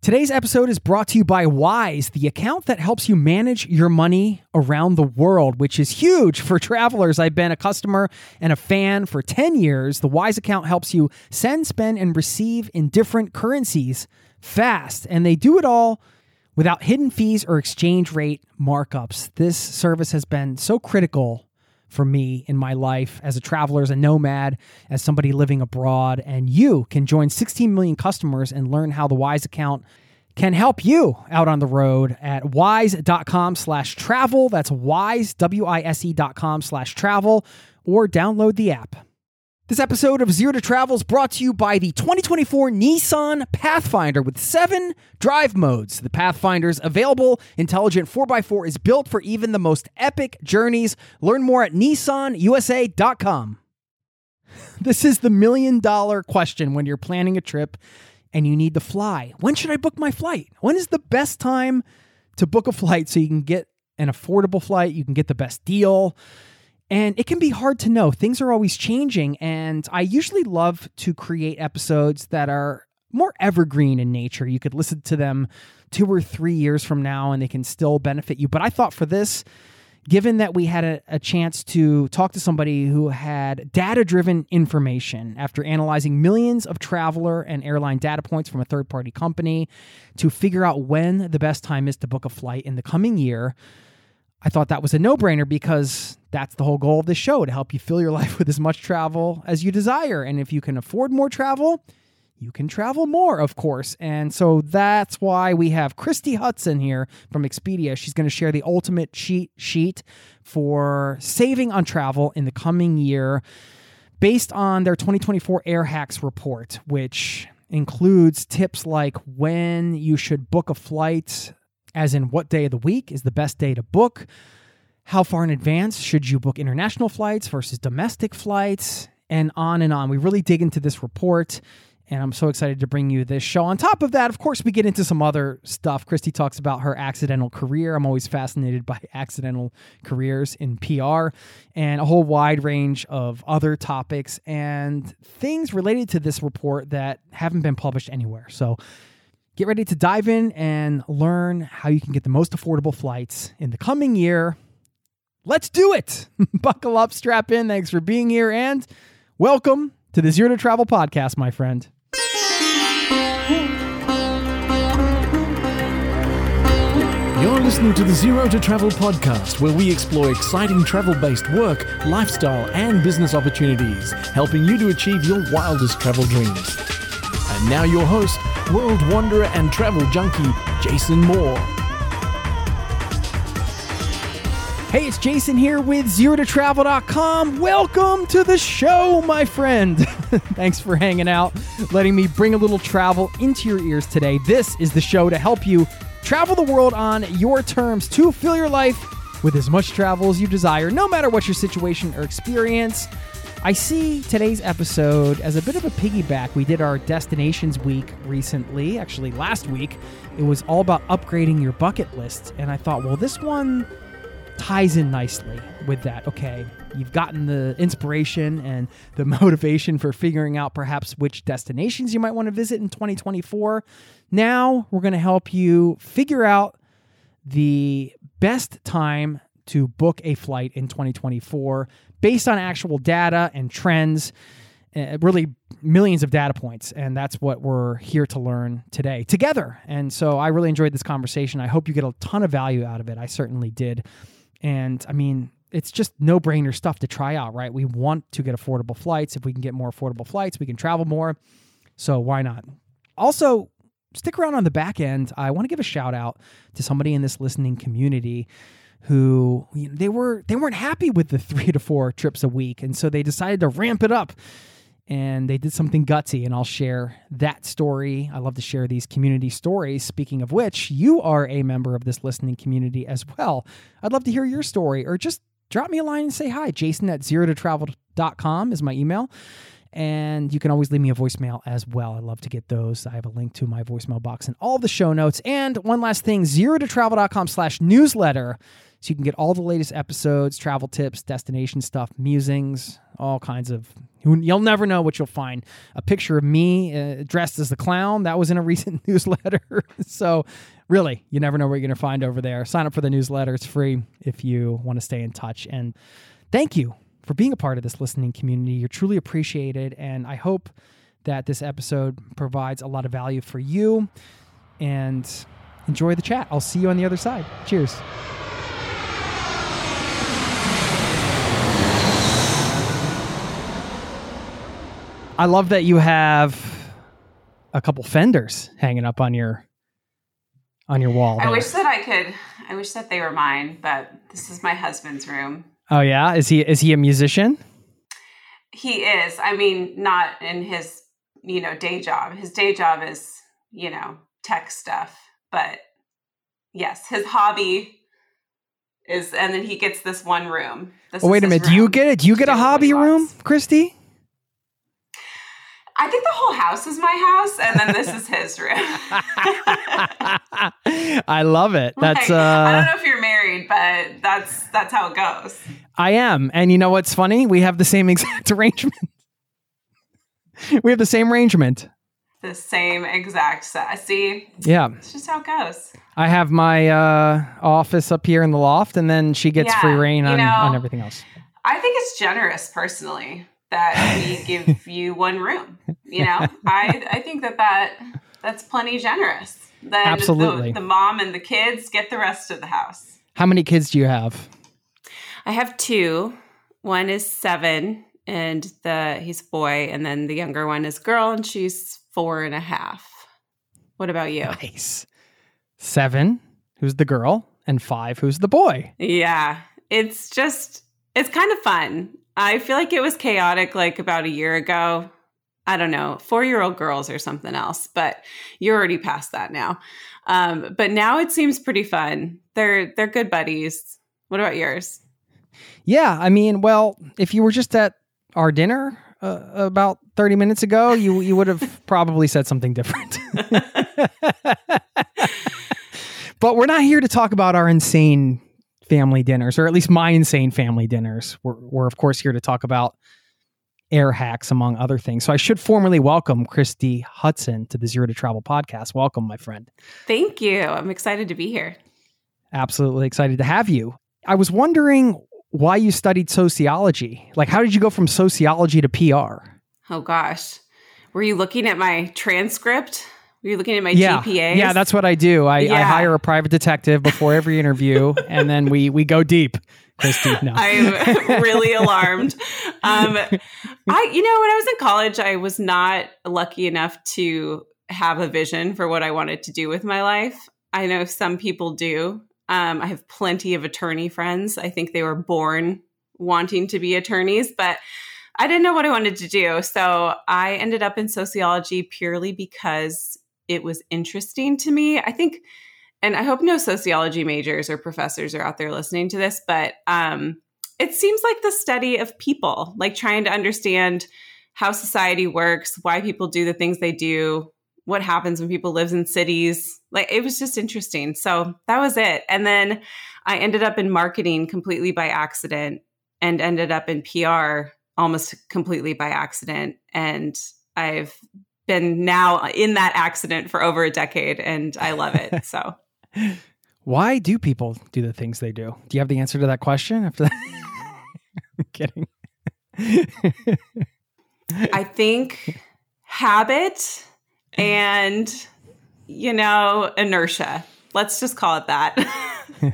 Today's episode is brought to you by Wise, the account that helps you manage your money around the world, which is huge for travelers. I've been a customer and a fan for 10 years. The Wise account helps you send, spend, and receive in different currencies fast, and they do it all without hidden fees or exchange rate markups. This service has been so critical for me in my life as a traveler, as a nomad, as somebody living abroad. And you can join 16 million customers and learn how the Wise account can help you out on the road at wise.com/travel. That's wise, wise.com/travel, or download the app. This episode of Zero to Travel is brought to you by the 2024 Nissan Pathfinder with 7 drive modes. The Pathfinder's available intelligent 4x4 is built for even the most epic journeys. Learn more at nissanusa.com. This is the $1 million question when you're planning a trip and you need to fly. When should I book my flight? When is the best time to book a flight so you can get an affordable flight, you can get the best deal? And it can be hard to know. Things are always changing, and I usually love to create episodes that are more evergreen in nature. You could listen to them 2 or 3 years from now, and they can still benefit you. But I thought for this, given that we had a chance to talk to somebody who had data-driven information after analyzing millions of traveler and airline data points from a third-party company to figure out when the best time is to book a flight in the coming year, I thought that was a no-brainer because that's the whole goal of this show, to help you fill your life with as much travel as you desire. And if you can afford more travel, you can travel more, of course. And so that's why we have Christy Hudson here from Expedia. She's going to share the ultimate cheat sheet for saving on travel in the coming year based on their 2024 Air Hacks report, which includes tips like when you should book a flight, as in what day of the week is the best day to book, how far in advance should you book international flights versus domestic flights, and on and on. We really dig into this report, and I'm so excited to bring you this show. On top of that, of course, we get into some other stuff. Christy talks about her accidental career. I'm always fascinated by accidental careers in PR, and a whole wide range of other topics and things related to this report that haven't been published anywhere. So get ready to dive in and learn how you can get the most affordable flights in the coming year. Let's do it. Buckle up, strap in. Thanks for being here, and welcome to the Zero to Travel podcast, my friend. You're listening to the Zero to Travel podcast, where we explore exciting travel-based work, lifestyle, and business opportunities, helping you to achieve your wildest travel dreams. And now your host, world wanderer and travel junkie, Jason Moore. Hey, it's Jason here with ZeroToTravel.com. Welcome to the show, my friend. Thanks for hanging out, letting me bring a little travel into your ears today. This is the show to help you travel the world on your terms, to fill your life with as much travel as you desire, no matter what your situation or experience. I see today's episode as a bit of a piggyback. We did our Destinations Week recently, actually last week. It was all about upgrading your bucket list, and I thought, well, this one ties in nicely with that. Okay, you've gotten the inspiration and the motivation for figuring out perhaps which destinations you might want to visit in 2024. Now we're going to help you figure out the best time to book a flight in 2024 based on actual data and trends, really millions of data points. And that's what we're here to learn today together. And so I really enjoyed this conversation. I hope you get a ton of value out of it. I certainly did. And I mean, it's just no-brainer stuff to try out, right? We want to get affordable flights. If we can get more affordable flights, we can travel more. So why not? Also, stick around on the back end. I want to give a shout out to somebody in this listening community who, you know, they weren't happy with the 3 to 4 trips a week. And so they decided to ramp it up. And they did something gutsy, and I'll share that story. I love to share these community stories. Speaking of which, you are a member of this listening community as well. I'd love to hear your story, or just drop me a line and say hi. Jason@zerototravel.com is my email. And you can always leave me a voicemail as well. I love to get those. I have a link to my voicemail box in all the show notes. And one last thing, zerototravel.com/newsletter. So you can get all the latest episodes, travel tips, destination stuff, musings, all kinds of... You'll never know what you'll find. A picture of me dressed as the clown. That was in a recent newsletter. So really, you never know what you're going to find over there. Sign up for the newsletter. It's free if you want to stay in touch. And thank you for being a part of this listening community. You're truly appreciated. And I hope that this episode provides a lot of value for you. And enjoy the chat. I'll see you on the other side. Cheers. I love that you have a couple fenders hanging up on your wall. I wish that they were mine, but this is my husband's room. Oh yeah? Is he a musician? He is. I mean, not in his, day job. His day job is, tech stuff. But yes, his hobby is, and then he gets this one room. Wait a minute. Do you get it? Do you get a hobby room, Christy? I think the whole house is my house, and then this is his room. I love it. That's I don't know if you're married, but that's how it goes. I am. And you know what's funny? We have the same exact arrangement. We have the same arrangement. The same exact set. See? Yeah. It's just how it goes. I have my office up here in the loft, and then she gets free reign on everything else. I think it's generous, personally, that we give you one room. I think that's plenty generous. Then absolutely. The mom and the kids get the rest of the house. How many kids do you have? I have 2. One is 7, and he's a boy, and then the younger one is a girl, and she's 4.5. What about you? Nice. 7, who's the girl, and 5, who's the boy. Yeah, it's kind of fun. I feel like it was chaotic like about a year ago. I don't know, 4-year-old girls or something else, but you're already past that now. But now it seems pretty fun. They're good buddies. What about yours? Yeah, I mean, well, if you were just at our dinner about 30 minutes ago, you would have probably said something different. But we're not here to talk about our insane family dinners, or at least my insane family dinners. We're of course here to talk about air hacks, among other things. So I should formally welcome Christy Hudson to the Zero to Travel podcast. Welcome, my friend. Thank you. I'm excited to be here. Absolutely excited to have you. I was wondering why you studied sociology. Like, how did you go from sociology to PR? Oh gosh. Were you looking at my transcript? Were you looking at my GPAs? Yeah, that's what I do. I hire a private detective before every interview, and then we go deep. Christy, no. I'm really alarmed. When I was in college, I was not lucky enough to have a vision for what I wanted to do with my life. I know some people do. I have plenty of attorney friends. I think they were born wanting to be attorneys, but I didn't know what I wanted to do. So I ended up in sociology purely because it was interesting to me. I think, and I hope no sociology majors or professors are out there listening to this, but it seems like the study of people, like trying to understand how society works, why people do the things they do, what happens when people live in cities. Like, it was just interesting. So that was it. And then I ended up in marketing completely by accident and ended up in PR almost completely by accident. And I've been now in that accident for over a decade, and I love it. So why do people do the things they do? Do you have the answer to that question after that? I'm kidding. I think habit and, inertia. Let's just call it that.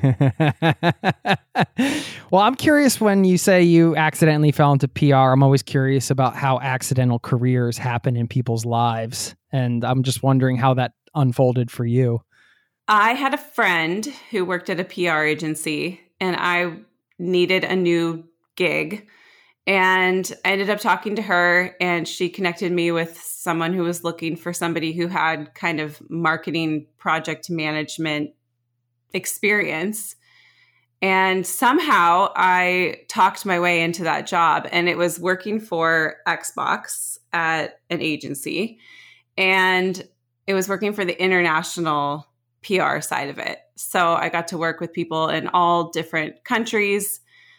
Well, I'm curious, when you say you accidentally fell into PR, I'm always curious about how accidental careers happen in people's lives. And I'm just wondering how that unfolded for you. I had a friend who worked at a PR agency, and I needed a new gig. And I ended up talking to her, and she connected me with someone who was looking for somebody who had kind of marketing project management experience. And somehow I talked my way into that job, and it was working for Xbox at an agency, and it was working for the international PR side of it. So I got to work with people in all different countries.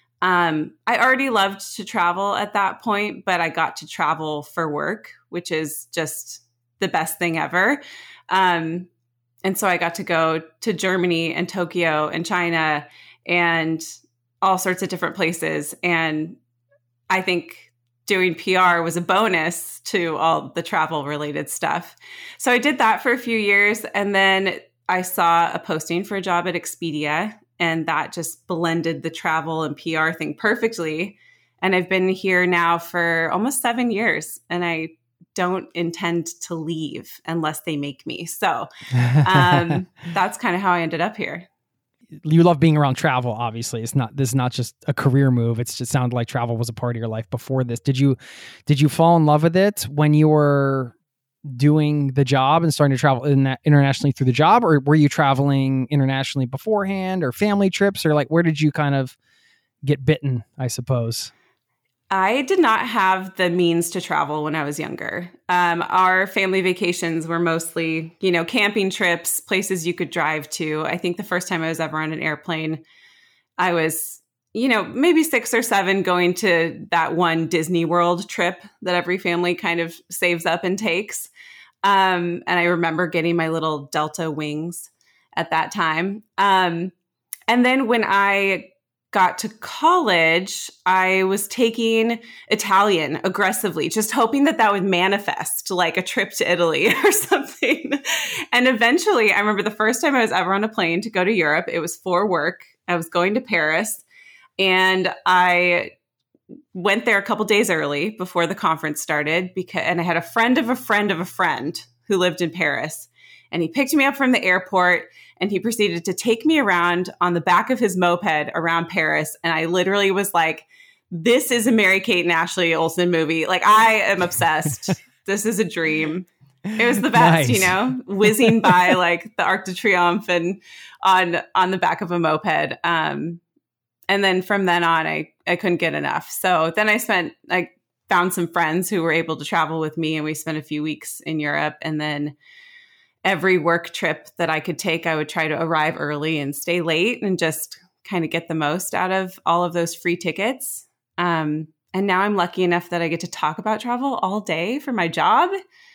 I already loved to travel at that point, but I got to travel for work, which is just the best thing ever. And so I got to go to Germany and Tokyo and China and all sorts of different places. And I think doing PR was a bonus to all the travel related stuff. So I did that for a few years. And then I saw a posting for a job at Expedia, and that just blended the travel and PR thing perfectly. And I've been here now for almost 7 years, and I don't intend to leave unless they make me. So that's kind of how I ended up here. You love being around travel, obviously. This is not just a career move. It just sounded like travel was a part of your life before this. Did you fall in love with it when you were doing the job and starting to travel internationally through the job, or were you traveling internationally beforehand, or family trips, or like where did you kind of get bitten, I suppose? I did not have the means to travel when I was younger. Our family vacations were mostly, camping trips, places you could drive to. I think the first time I was ever on an airplane, I was, maybe 6 or 7, going to that one Disney World trip that every family kind of saves up and takes. And I remember getting my little Delta wings at that time. And then when I got to college, I was taking Italian aggressively, just hoping that would manifest like a trip to Italy or something. And eventually, I remember the first time I was ever on a plane to go to Europe, it was for work. I was going to Paris, and I went there a couple days early before the conference started and I had a friend of a friend of a friend who lived in Paris. And he picked me up from the airport, and he proceeded to take me around on the back of his moped around Paris. And I literally was like, this is a Mary-Kate and Ashley Olsen movie. Like, I am obsessed. This is a dream. It was the best, Nice. Whizzing by like the Arc de Triomphe and on the back of a moped. And then from then on, I couldn't get enough. So then I found some friends who were able to travel with me, and we spent a few weeks in Europe. And then every work trip that I could take, I would try to arrive early and stay late and just kind of get the most out of all of those free tickets. And now I'm lucky enough that I get to talk about travel all day for my job.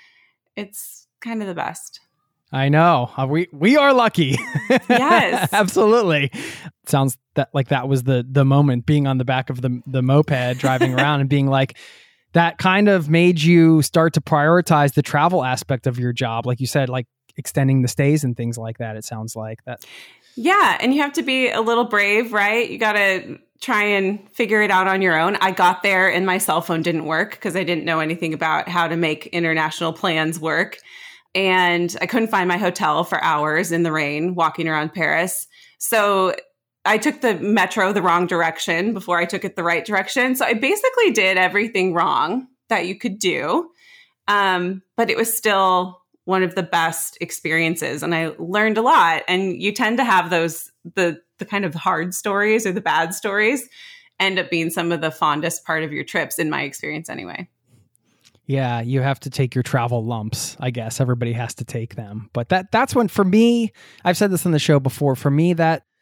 It's kind of the best. I know. We are lucky. Yes. Absolutely. Sounds that was the moment, being on the back of the moped, driving around and being like, that kind of made you start to prioritize the travel aspect of your job. Like you said, like extending the stays and things like that. It sounds like that. Yeah. And you have to be a little brave, right? You got to try and figure it out on your own. I got there and my cell phone didn't work because I didn't know anything about how to make international plans work. And I couldn't find my hotel for hours in the rain walking around Paris. So I took the metro the wrong direction before I took it the right direction. So I basically did everything wrong that you could do. But it was still one of the best experiences, and I learned a lot. And you tend to have those, the kind of hard stories or the bad stories end up being some of the fondest part of your trips, in my experience anyway. Yeah, you have to take your travel lumps, I guess. Everybody has to take them. But that's when, for me, I've said this on the show before, for me,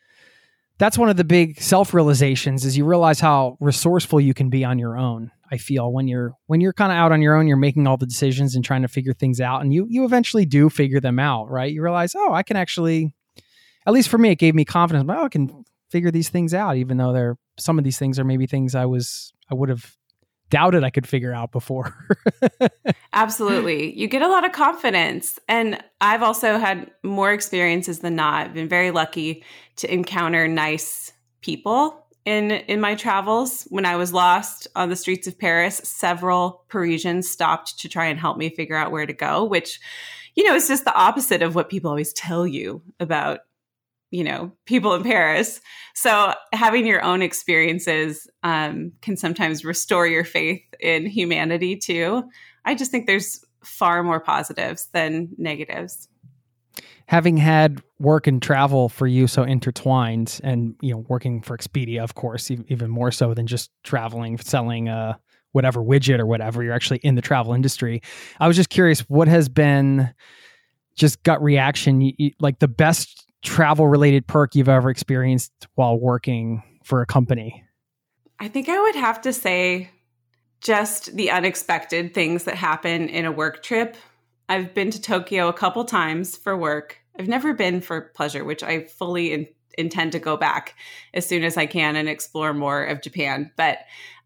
that's one of the big self-realizations, is you realize how resourceful you can be on your own. I feel when you're kind of out on your own, you're making all the decisions and trying to figure things out, and you eventually do figure them out, right? You realize, I can actually, at least for me, it gave me confidence. I can figure these things out, even though some of these things are maybe things I would have doubted I could figure out before. Absolutely. You get a lot of confidence. And I've also had more experiences than not. I've been very lucky to encounter nice people in my travels. When I was lost on the streets of Paris, several Parisians stopped to try and help me figure out where to go, which, is just the opposite of what people always tell you about, people in Paris. So having your own experiences can sometimes restore your faith in humanity too. I just think there's far more positives than negatives. having had work and travel for you so intertwined, and working for Expedia, of course, even more so than just traveling, selling whatever widget or whatever, you're actually in the travel industry. I was just curious, what has been just gut reaction, like the best travel related perk you've ever experienced while working for a company? I think I would have to say just the unexpected things that happen in a work trip. I've been to Tokyo a couple times for work. I've never been for pleasure, which I fully intend to go back as soon as I can and explore more of Japan. But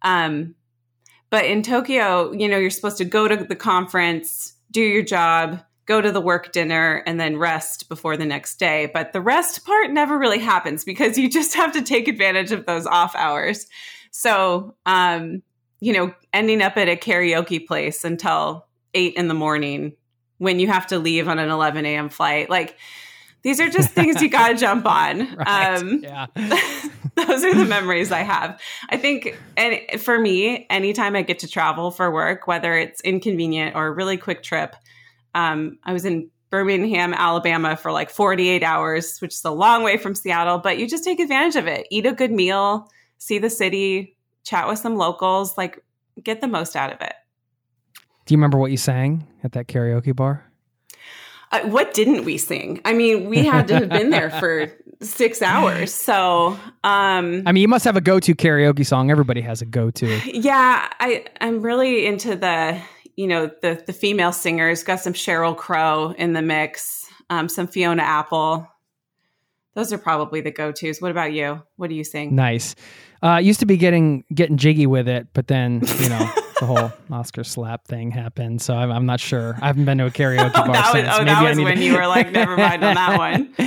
in Tokyo, you're supposed to go to the conference, do your job, go to the work dinner, and then rest before the next day. But the rest part never really happens because you just have to take advantage of those off hours. So, ending up at a karaoke place until 8 a.m. when you have to leave on an 11 a.m. flight, like these are just things you got to jump on. Right. Yeah. Those are the memories I have. I think, and for me, anytime I get to travel for work, whether it's inconvenient or a really quick trip, I was in Birmingham, Alabama for like 48 hours, which is a long way from Seattle, but you just take advantage of it. Eat a good meal, see the city, chat with some locals, like get the most out of it. Do you remember what you sang at that karaoke bar? What didn't we sing? I mean, we had to have been there for 6 hours. So, you must have a go-to karaoke song. Everybody has a go-to. Yeah, I'm really into the female singers. Got some Sheryl Crow in the mix, some Fiona Apple. Those are probably the go-tos. What about you? What do you sing? Nice. Used to be getting jiggy with it, but then, the whole Oscar slap thing happened. So I'm not sure. I haven't been to a karaoke bar since. That was when you were like, never mind on that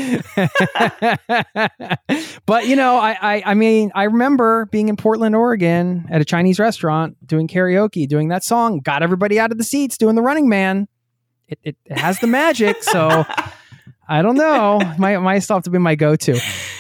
one. But, I remember being in Portland, Oregon at a Chinese restaurant doing karaoke, doing that song, got everybody out of the seats, doing the Running Man. It has the magic. So I don't know. Might still have to be my go-to.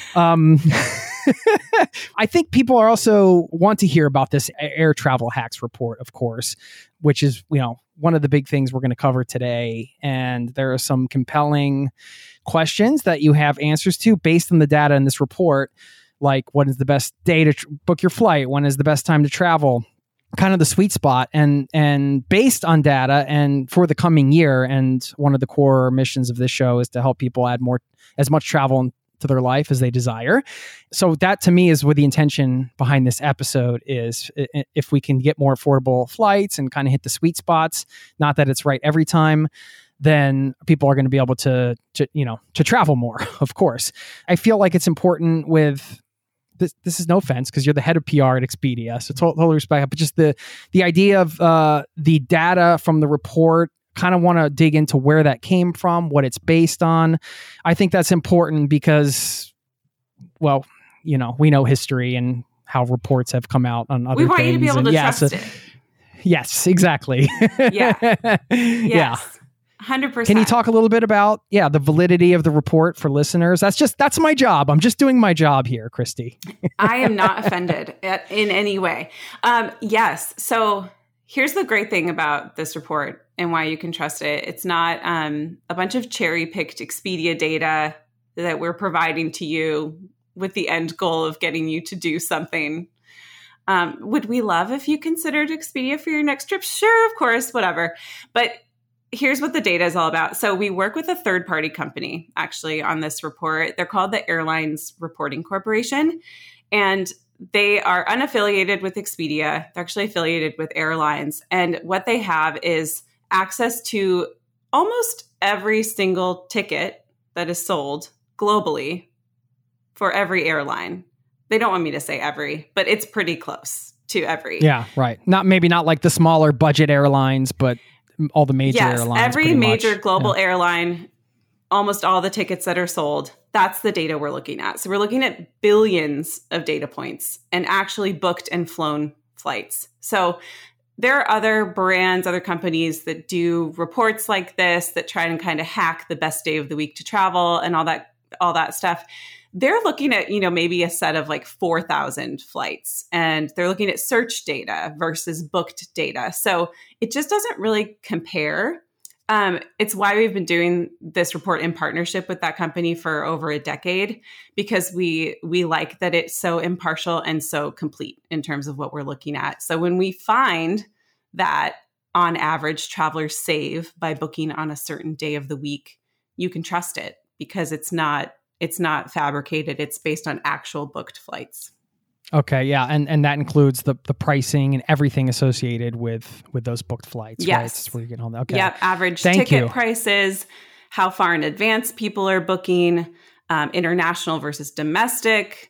I think people are also want to hear about this air travel hacks report, of course, which is, one of the big things we're going to cover today. And there are some compelling questions that you have answers to based on the data in this report, like what is the best day to book your flight? When is the best time to travel? Kind of the sweet spot, and based on data and for the coming year. And one of the core missions of this show is to help people add as much travel to their life as they desire. So that to me is what the intention behind this episode is. If we can get more affordable flights and kind of hit the sweet spots, not that it's right every time, then people are going to be able to travel more, of course. I feel like it's important with this is no offense because you're the head of PR at Expedia, so totally respect, but just the idea of the data from the report, kind of want to dig into where that came from, what it's based on. I think that's important because, well, we know history and how reports have come out on other things. We want you to be able to trust it. Yes, exactly. Yeah. Yes. Yeah. 100%. Can you talk a little bit about, the validity of the report for listeners? That's my job. I'm just doing my job here, Christy. I am not offended in any way. Yes. So here's the great thing about this report and why you can trust it. It's not a bunch of cherry-picked Expedia data that we're providing to you with the end goal of getting you to do something. Would we love if you considered Expedia for your next trip? Sure, of course, whatever. But here's what the data is all about. So we work with a third-party company, actually, on this report. They're called the Airlines Reporting Corporation, and they are unaffiliated with Expedia. They're actually affiliated with airlines. And what they have is access to almost every single ticket that is sold globally for every airline. They don't want me to say every, but it's pretty close to every. Yeah, right. Not like the smaller budget airlines, but all the major airlines. Every major global airline, almost all the tickets that are sold, that's the data we're looking at. So we're looking at billions of data points and actually booked and flown flights. So there are other brands, other companies that do reports like this that try and kind of hack the best day of the week to travel and all that stuff. They're looking at, maybe a set of like 4,000 flights, and they're looking at search data versus booked data. So it just doesn't really compare. It's why we've been doing this report in partnership with that company for over a decade, because we like that it's so impartial and so complete in terms of what we're looking at. So when we find that on average travelers save by booking on a certain day of the week, you can trust it because it's not fabricated. It's based on actual booked flights. Okay, yeah, and that includes the pricing and everything associated with those booked flights. Yes, right? That's where you get home. Okay, yeah, average Thank ticket you. prices, how far in advance people are booking, international versus domestic,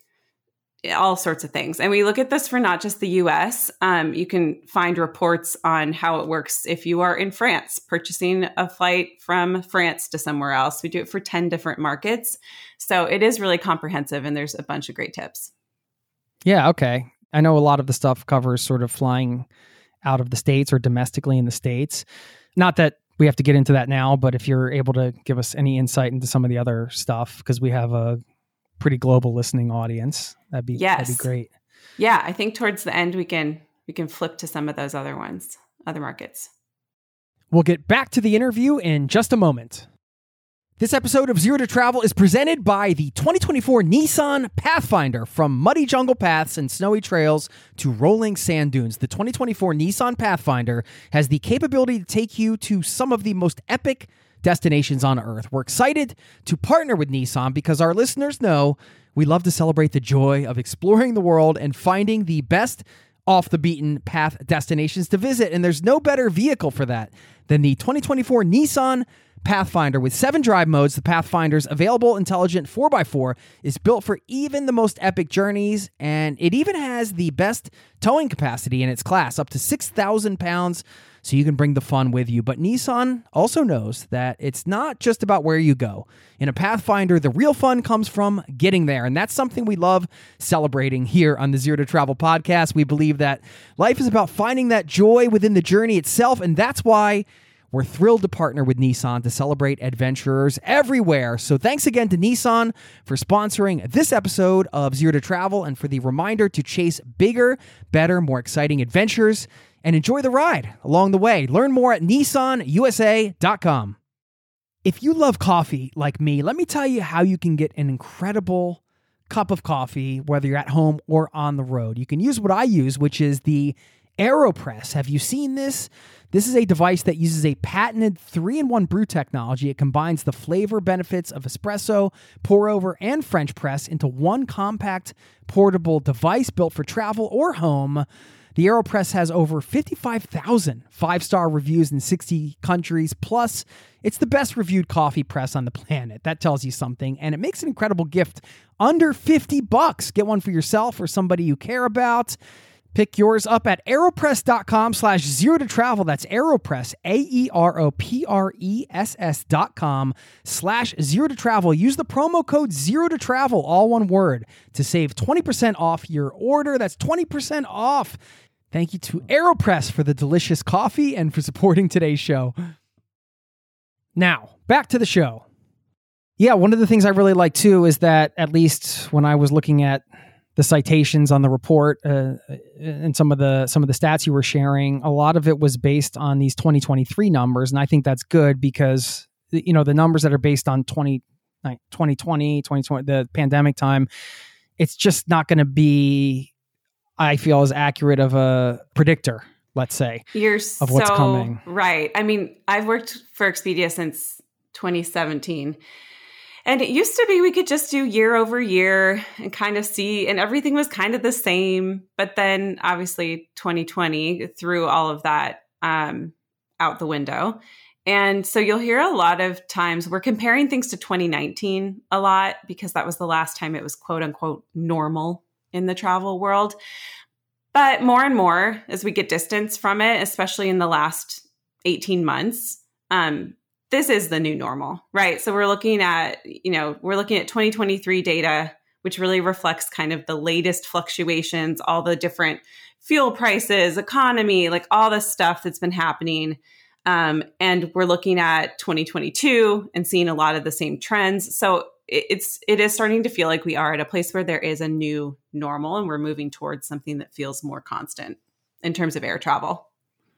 all sorts of things. And we look at this for not just the U.S. You can find reports on how it works if you are in France, purchasing a flight from France to somewhere else. We do it for 10 different markets, so it is really comprehensive, and there's a bunch of great tips. Yeah, okay. I know a lot of the stuff covers sort of flying out of the States or domestically in the States. Not that we have to get into that now, but if you're able to give us any insight into some of the other stuff, because we have a pretty global listening audience, that'd be great. Yeah, I think towards the end we can flip to some of those other markets. We'll get back to the interview in just a moment. This episode of Zero to Travel is presented by the 2024 Nissan Pathfinder. From muddy jungle paths and snowy trails to rolling sand dunes, the 2024 Nissan Pathfinder has the capability to take you to some of the most epic destinations on Earth. We're excited to partner with Nissan because our listeners know we love to celebrate the joy of exploring the world and finding the best off the beaten path destinations to visit. And there's no better vehicle for that than the 2024 Nissan Pathfinder. With 7 drive modes, the Pathfinder's available intelligent 4x4 is built for even the most epic journeys, and it even has the best towing capacity in its class, up to 6,000 pounds, so you can bring the fun with you. But Nissan also knows that it's not just about where you go. In a Pathfinder, the real fun comes from getting there, and that's something we love celebrating here on the Zero to Travel podcast. We believe that life is about finding that joy within the journey itself, and that's why we're thrilled to partner with Nissan to celebrate adventurers everywhere. So thanks again to Nissan for sponsoring this episode of Zero to Travel and for the reminder to chase bigger, better, more exciting adventures and enjoy the ride along the way. Learn more at nissanusa.com. If you love coffee like me, let me tell you how you can get an incredible cup of coffee, whether you're at home or on the road. You can use what I use, which is the AeroPress. Have you seen this? This is a device that uses a patented 3-in-1 brew technology. It combines the flavor benefits of espresso, pour over, and French press into one compact, portable device built for travel or home. The AeroPress has over 55,000 five-star reviews in 60 countries. Plus, it's the best reviewed coffee press on the planet. That tells you something. And it makes an incredible gift under $50. Get one for yourself or somebody you care about. Pick yours up at aeropress.com/zero to travel. That's AeroPress, AeroPress.com/zero to travel. Use the promo code zero to travel, all one word, to save 20% off your order. That's 20% off. Thank you to AeroPress for the delicious coffee and for supporting today's show. Now, back to the show. Yeah, one of the things I really like too is that, at least when I was looking at the citations on the report and some of the stats you were sharing, a lot of it was based on these 2023 numbers. And I think that's good because, the numbers that are based on 2020, the pandemic time, it's just not going to be, I feel, as accurate of a predictor, let's say, of what's coming. Right. I mean, I've worked for Expedia since 2017. And it used to be we could just do year over year and kind of see, and everything was kind of the same. But then obviously 2020 threw all of that out the window. And so you'll hear a lot of times we're comparing things to 2019 a lot because that was the last time it was quote unquote normal in the travel world. But more and more as we get distance from it, especially in the last 18 months, this is the new normal, right? So we're looking at 2023 data, which really reflects kind of the latest fluctuations, all the different fuel prices, economy, like all the stuff that's been happening. And we're looking at 2022 and seeing a lot of the same trends. So it is starting to feel like we are at a place where there is a new normal and we're moving towards something that feels more constant in terms of air travel.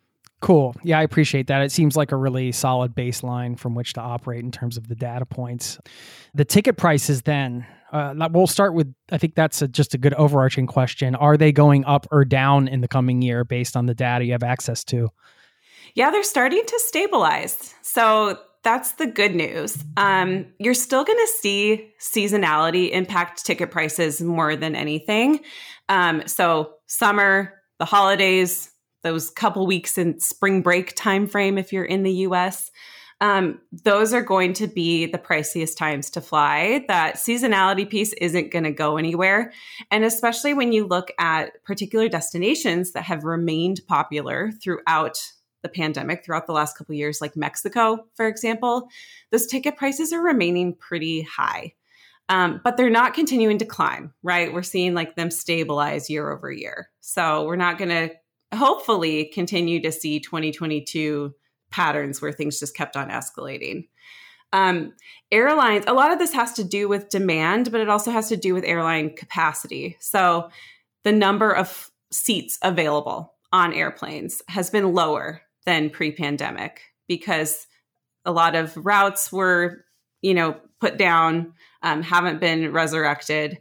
Cool. Yeah, I appreciate that. It seems like a really solid baseline from which to operate in terms of the data points. The ticket prices then, we'll start with, I think that's just a good overarching question. Are they going up or down in the coming year based on the data you have access to? Yeah, they're starting to stabilize. So that's the good news. You're still going to see seasonality impact ticket prices more than anything. So summer, the holidays, those couple weeks in spring break timeframe, if you're in the US, those are going to be the priciest times to fly. That seasonality piece isn't going to go anywhere. And especially when you look at particular destinations that have remained popular throughout the pandemic, throughout the last couple of years, like Mexico, for example, those ticket prices are remaining pretty high. But they're not continuing to climb, right? We're seeing like them stabilize year over year. So we're not going to hopefully continue to see 2022 patterns where things just kept on escalating. Airlines, a lot of this has to do with demand, but it also has to do with airline capacity. So the number of seats available on airplanes has been lower than pre-pandemic because a lot of routes were, put down, haven't been resurrected.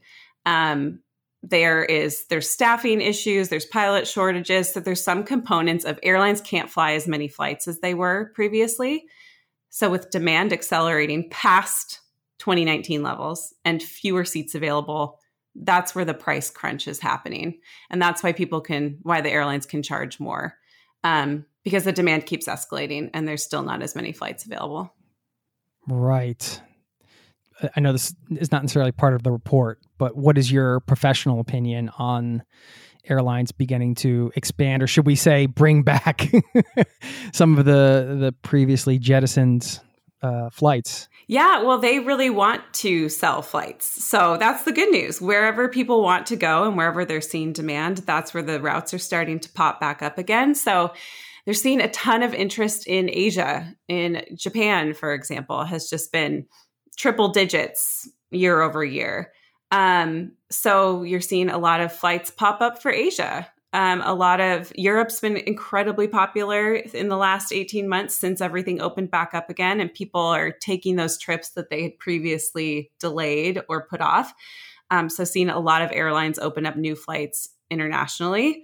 There's staffing issues, there's pilot shortages. So there's some components of airlines can't fly as many flights as they were previously. So with demand accelerating past 2019 levels and fewer seats available, that's where the price crunch is happening. And that's why why the airlines can charge more, because the demand keeps escalating and there's still not as many flights available. Right. I know this is not necessarily part of the report, but what is your professional opinion on airlines beginning to expand, or should we say bring back some of the previously jettisoned flights? Yeah, well, they really want to sell flights. So that's the good news. Wherever people want to go and wherever they're seeing demand, that's where the routes are starting to pop back up again. So they're seeing a ton of interest in Asia. In Japan, for example, has just been triple digits year over year. So you're seeing a lot of flights pop up for Asia. A lot of Europe's been incredibly popular in the last 18 months since everything opened back up again, and people are taking those trips that they had previously delayed or put off. So seeing a lot of airlines open up new flights internationally.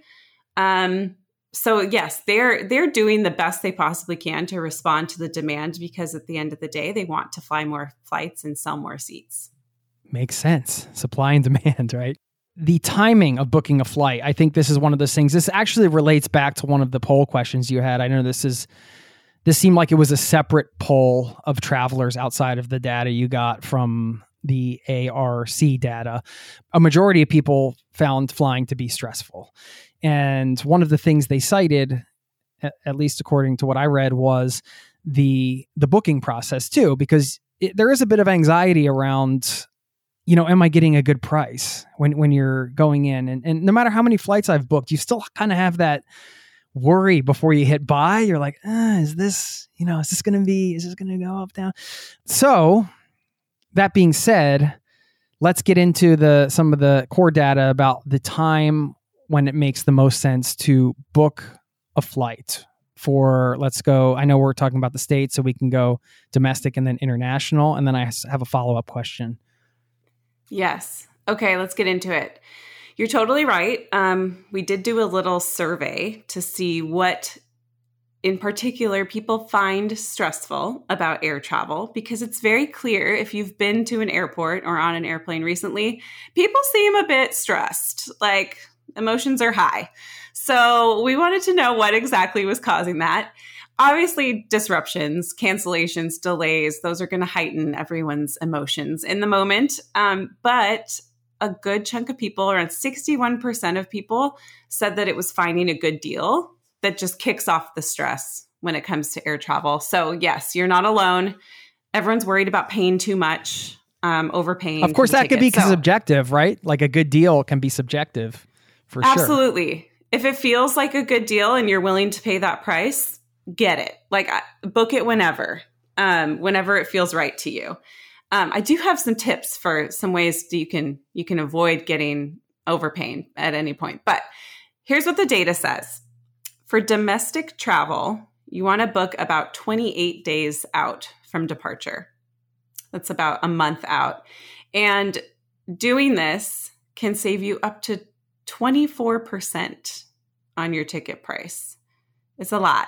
So yes, they're doing the best they possibly can to respond to the demand, because at the end of the day, they want to fly more flights and sell more seats. Makes sense. Supply and demand, right? The timing of booking a flight, I think this is one of those things. This actually relates back to one of the poll questions you had. I know this seemed like it was a separate poll of travelers outside of the data you got from the ARC data. A majority of people found flying to be stressful. And one of the things they cited, at least according to what I read, was the booking process too, because there is a bit of anxiety around, am I getting a good price when you're going in? And no matter how many flights I've booked, you still kind of have that worry before you hit buy. You're like, is this going to go up, down? So that being said, let's get into some of the core data about the time when it makes the most sense to book a flight for, let's go. I know we're talking about the States, so we can go domestic and then international. And then I have a follow-up question. Yes. Okay, let's get into it. You're totally right. We did do a little survey to see what in particular people find stressful about air travel, because it's very clear if you've been to an airport or on an airplane recently, people seem a bit stressed, like emotions are high. So we wanted to know what exactly was causing that. Obviously, disruptions, cancellations, delays, those are going to heighten everyone's emotions in the moment. But a good chunk of people, around 61% of people, said that it was finding a good deal that just kicks off the stress when it comes to air travel. So yes, you're not alone. Everyone's worried about paying too much, overpaying. Of course, that could be subjective, right? Like a good deal can be subjective for sure. Absolutely. If it feels like a good deal and you're willing to pay that price, get it. Like book it whenever it feels right to you. I do have some tips for some ways that you can avoid getting overpaying at any point. But here's what the data says. For domestic travel, you want to book about 28 days out from departure. That's about a month out. And doing this can save you up to 24% on your ticket price. It's a lot.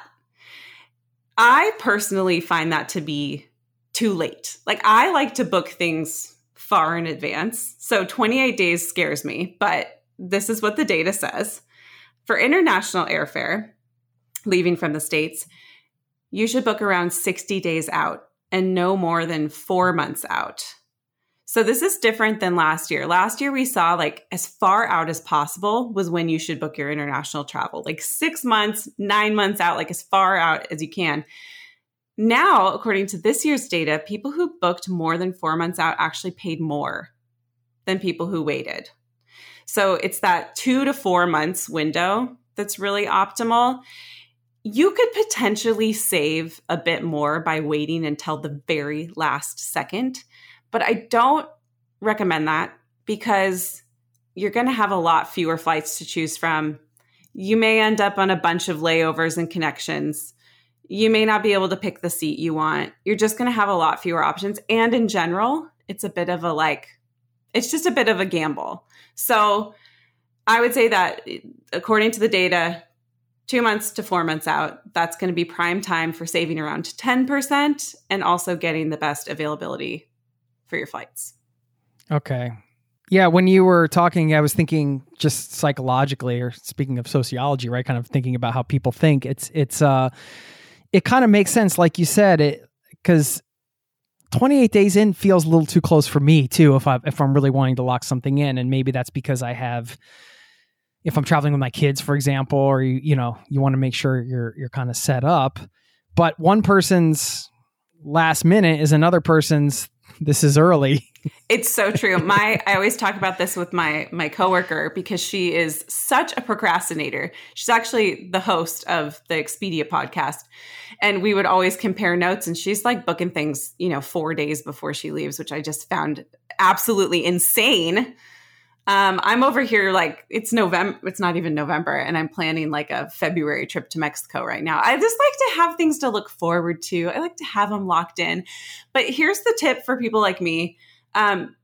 I personally find that to be too late. Like, I like to book things far in advance. So 28 days scares me, but this is what the data says. For international airfare, leaving from the States, you should book around 60 days out and no more than 4 months out. So this is different than last year. Last year, we saw like as far out as possible was when you should book your international travel, like 6 months, 9 months out, like as far out as you can. Now, according to this year's data, people who booked more than 4 months out actually paid more than people who waited. So it's that 2 to 4 months window that's really optimal. You could potentially save a bit more by waiting until the very last second, but I don't recommend that because you're going to have a lot fewer flights to choose from. You may end up on a bunch of layovers and connections. You may not be able to pick the seat you want. You're just going to have a lot fewer options. And in general, it's just a bit of a gamble. So I would say that according to the data, 2 months to 4 months out, that's going to be prime time for saving around 10% and also getting the best availability for your flights. Okay. Yeah, when you were talking, I was thinking just psychologically, or speaking of sociology, right? Kind of thinking about how people think. It kind of makes sense, like you said, because 28 days in feels a little too close for me too. If I'm really wanting to lock something in, and maybe that's because if I'm traveling with my kids, for example, or you want to make sure you're kind of set up. But one person's last minute is another person's this is early. It's so true. I always talk about this with my coworker because she is such a procrastinator. She's actually the host of the Expedia podcast. And we would always compare notes, and she's like booking things, 4 days before she leaves, which I just found absolutely insane. I'm over here like it's November. It's not even November. And I'm planning like a February trip to Mexico right now. I just like to have things to look forward to. I like to have them locked in. But here's the tip for people like me. And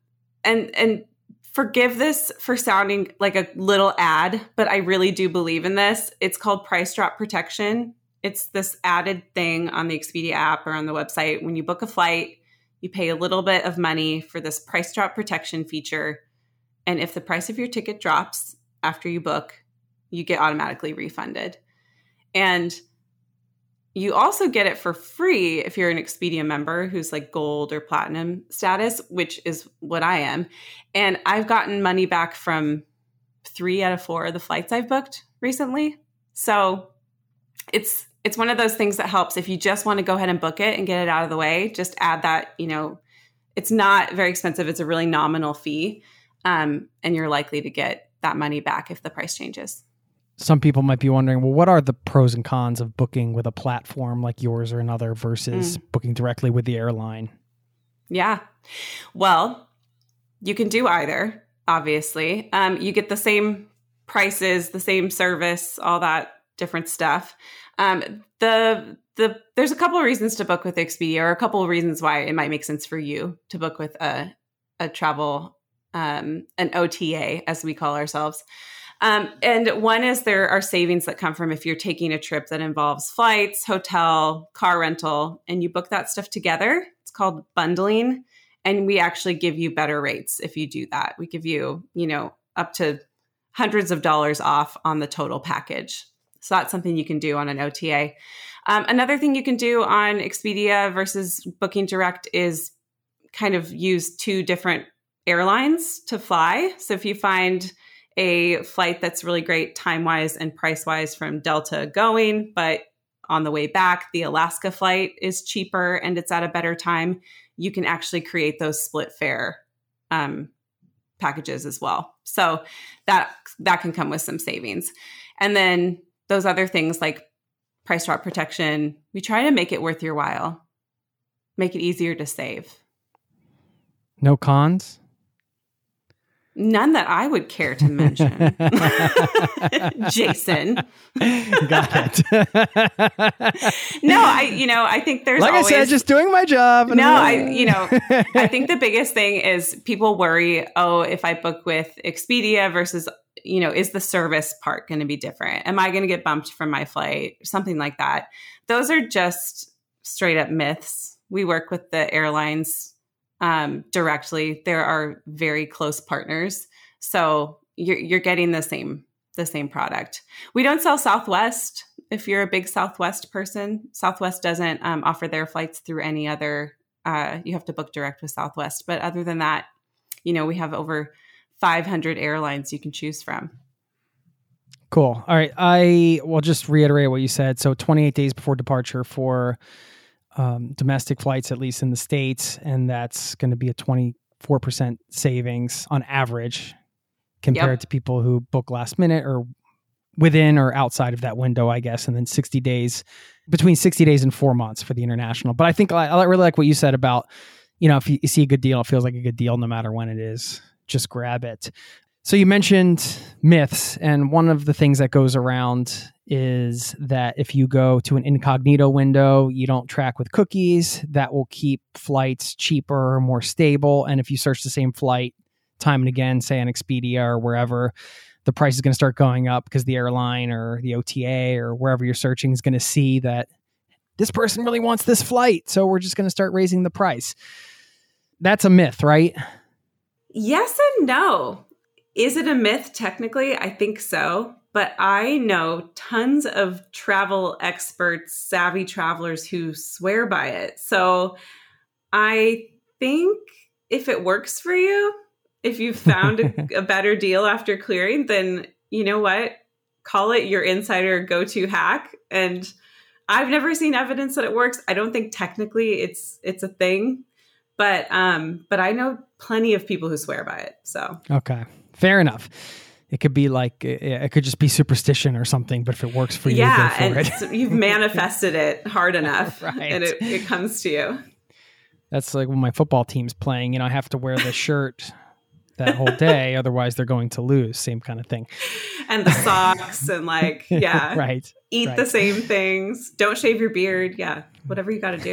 forgive this for sounding like a little ad, but I really do believe in this. It's called price drop protection. It's this added thing on the Expedia app or on the website. When you book a flight, you pay a little bit of money for this price drop protection feature. And if the price of your ticket drops after you book, you get automatically refunded. And you also get it for free if you're an Expedia member who's like gold or platinum status, which is what I am. And I've gotten money back from 3 out of 4 of the flights I've booked recently. So it's one of those things that helps. If you just want to go ahead and book it and get it out of the way, just add that, it's not very expensive. It's a really nominal fee. And you're likely to get that money back if the price changes. Some people might be wondering, well, what are the pros and cons of booking with a platform like yours or another versus booking directly with the airline? Yeah. Well, you can do either, obviously. You get the same prices, the same service, all that different stuff. There's a couple of reasons to book with Expedia, or a couple of reasons why it might make sense for you to book with a travel, an OTA, as we call ourselves. And one is there are savings that come from if you're taking a trip that involves flights, hotel, car rental, and you book that stuff together. It's called bundling. And we actually give you better rates if you do that. We give you, up to hundreds of dollars off on the total package. So that's something you can do on an OTA. Another thing you can do on Expedia versus booking direct is kind of use 2 different airlines to fly. So if you find a flight that's really great time-wise and price-wise from Delta going, but on the way back, the Alaska flight is cheaper and it's at a better time, you can actually create those split fare packages as well. So that can come with some savings. And then those other things like price drop protection, we try to make it worth your while, make it easier to save. No cons? None that I would care to mention. Jason. Got it. No, I think there's like always, I said, just doing my job. No, I think the biggest thing is people worry, if I book with Expedia versus, is the service part going to be different? Am I going to get bumped from my flight? Something like that. Those are just straight up myths. We work with the airlines directly. There are very close partners. So you're getting the same product. We don't sell Southwest. If you're a big Southwest person, Southwest doesn't offer their flights through any other, you have to book direct with Southwest. But other than that, we have over 500 airlines you can choose from. Cool. All right. I will just reiterate what you said. So 28 days before departure for domestic flights, at least in the States. And that's going to be a 24% savings on average compared to people who book last minute or within or outside of that window, I guess. And then 60 days, between 60 days and 4 months for the international. But I think I really like what you said about, if you see a good deal, it feels like a good deal no matter when it is. Just grab it. So you mentioned myths, and one of the things that goes around is that if you go to an incognito window, you don't track with cookies. That will keep flights cheaper, more stable. And if you search the same flight time and again, say on Expedia or wherever, the price is going to start going up because the airline or the OTA or wherever you're searching is going to see that this person really wants this flight. So we're just going to start raising the price. That's a myth, right? Yes and no. Is it a myth? Technically, I think so. But I know tons of travel experts, savvy travelers who swear by it. So I think if it works for you, if you've found a better deal after clearing, then you know what? Call it your insider go-to hack. And I've never seen evidence that it works. I don't think technically it's a thing. But I know plenty of people who swear by it. So okay, fair enough. It could be like it could just be superstition or something. But if it works for you, go for it. So you've manifested it hard enough, right. and it comes to you. That's like when my football team's playing. I have to wear the shirt that whole day, otherwise they're going to lose. Same kind of thing. And the socks and right. Eat the same things. Don't shave your beard. Yeah, whatever you got to do.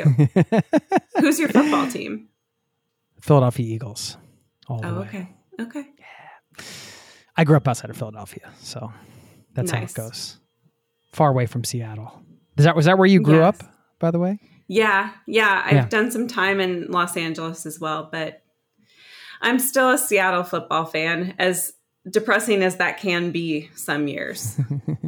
Who's your football team? Philadelphia Eagles. All the way. Okay. Yeah. I grew up outside of Philadelphia, so that's how it goes. Far away from Seattle. Was that where you grew up, by the way? Yeah. I've done some time in Los Angeles as well, but I'm still a Seattle football fan, as depressing as that can be some years.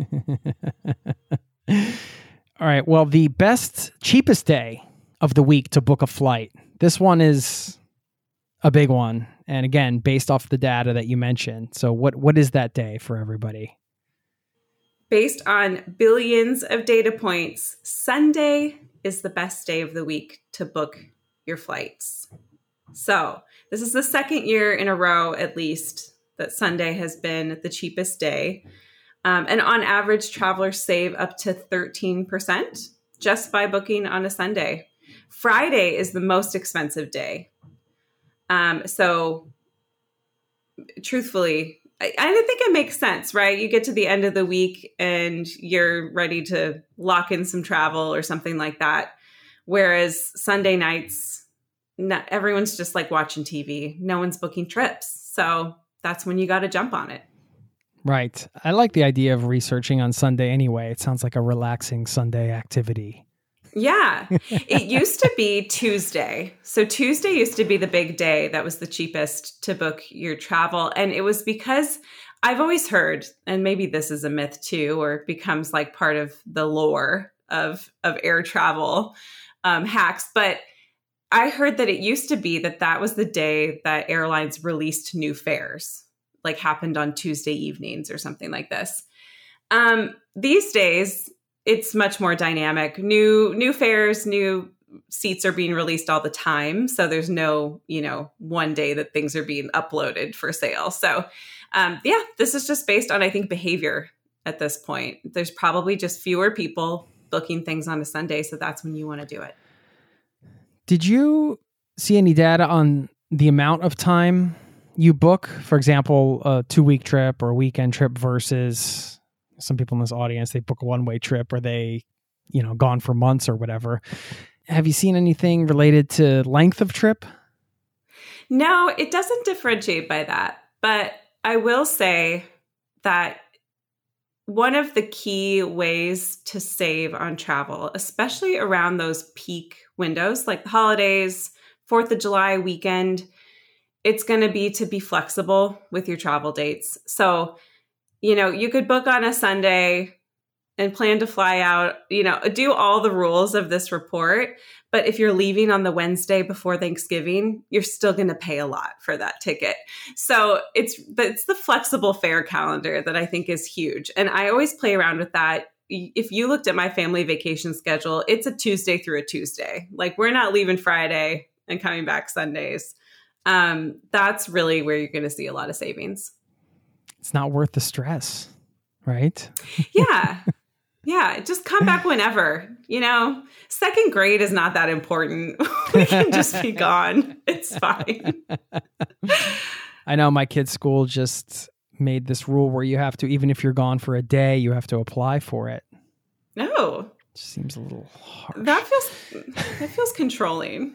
All right. Well, the cheapest day of the week to book a flight. This one is a big one. And again, based off the data that you mentioned. So what is that day for everybody? Based on billions of data points, Sunday is the best day of the week to book your flights. So this is the second year in a row, at least, that Sunday has been the cheapest day. And on average, travelers save up to 13% just by booking on a Sunday. Friday is the most expensive day. So truthfully, I think it makes sense, right? You get to the end of the week and you're ready to lock in some travel or something like that. Whereas Sunday nights, everyone's just like watching TV. No one's booking trips. So that's when you got to jump on it. Right. I like the idea of researching on Sunday anyway. It sounds like a relaxing Sunday activity. Yeah. It used to be Tuesday. So Tuesday used to be the big day that was the cheapest to book your travel. And it was because I've always heard, and maybe this is a myth too, or it becomes like part of the lore of air travel hacks. But I heard that it used to be that was the day that airlines released new fares, like happened on Tuesday evenings or something like this. These days, it's much more dynamic. New fares, new seats are being released all the time. So there's no, one day that things are being uploaded for sale. So this is just based on, I think, behavior at this point. There's probably just fewer people booking things on a Sunday. So that's when you want to do it. Did you see any data on the amount of time you book, for example, a 2-week trip or a weekend trip versus some people in this audience, they book a one-way trip or they, gone for months or whatever. Have you seen anything related to length of trip? No, it doesn't differentiate by that. But I will say that one of the key ways to save on travel, especially around those peak windows, like the holidays, 4th of July weekend, it's going to be flexible with your travel dates. So, you could book on a Sunday and plan to fly out, do all the rules of this report. But if you're leaving on the Wednesday before Thanksgiving, you're still going to pay a lot for that ticket. So it's the flexible fare calendar that I think is huge. And I always play around with that. If you looked at my family vacation schedule, it's a Tuesday through a Tuesday. Like, we're not leaving Friday and coming back Sundays. That's really where you're going to see a lot of savings. It's not worth the stress, right? Yeah. Yeah, just come back whenever. Second grade is not that important. We can just be gone. It's fine. I know my kid's school just made this rule where you have to, even if you're gone for a day, you have to apply for it. No. It seems a little harsh. That feels controlling.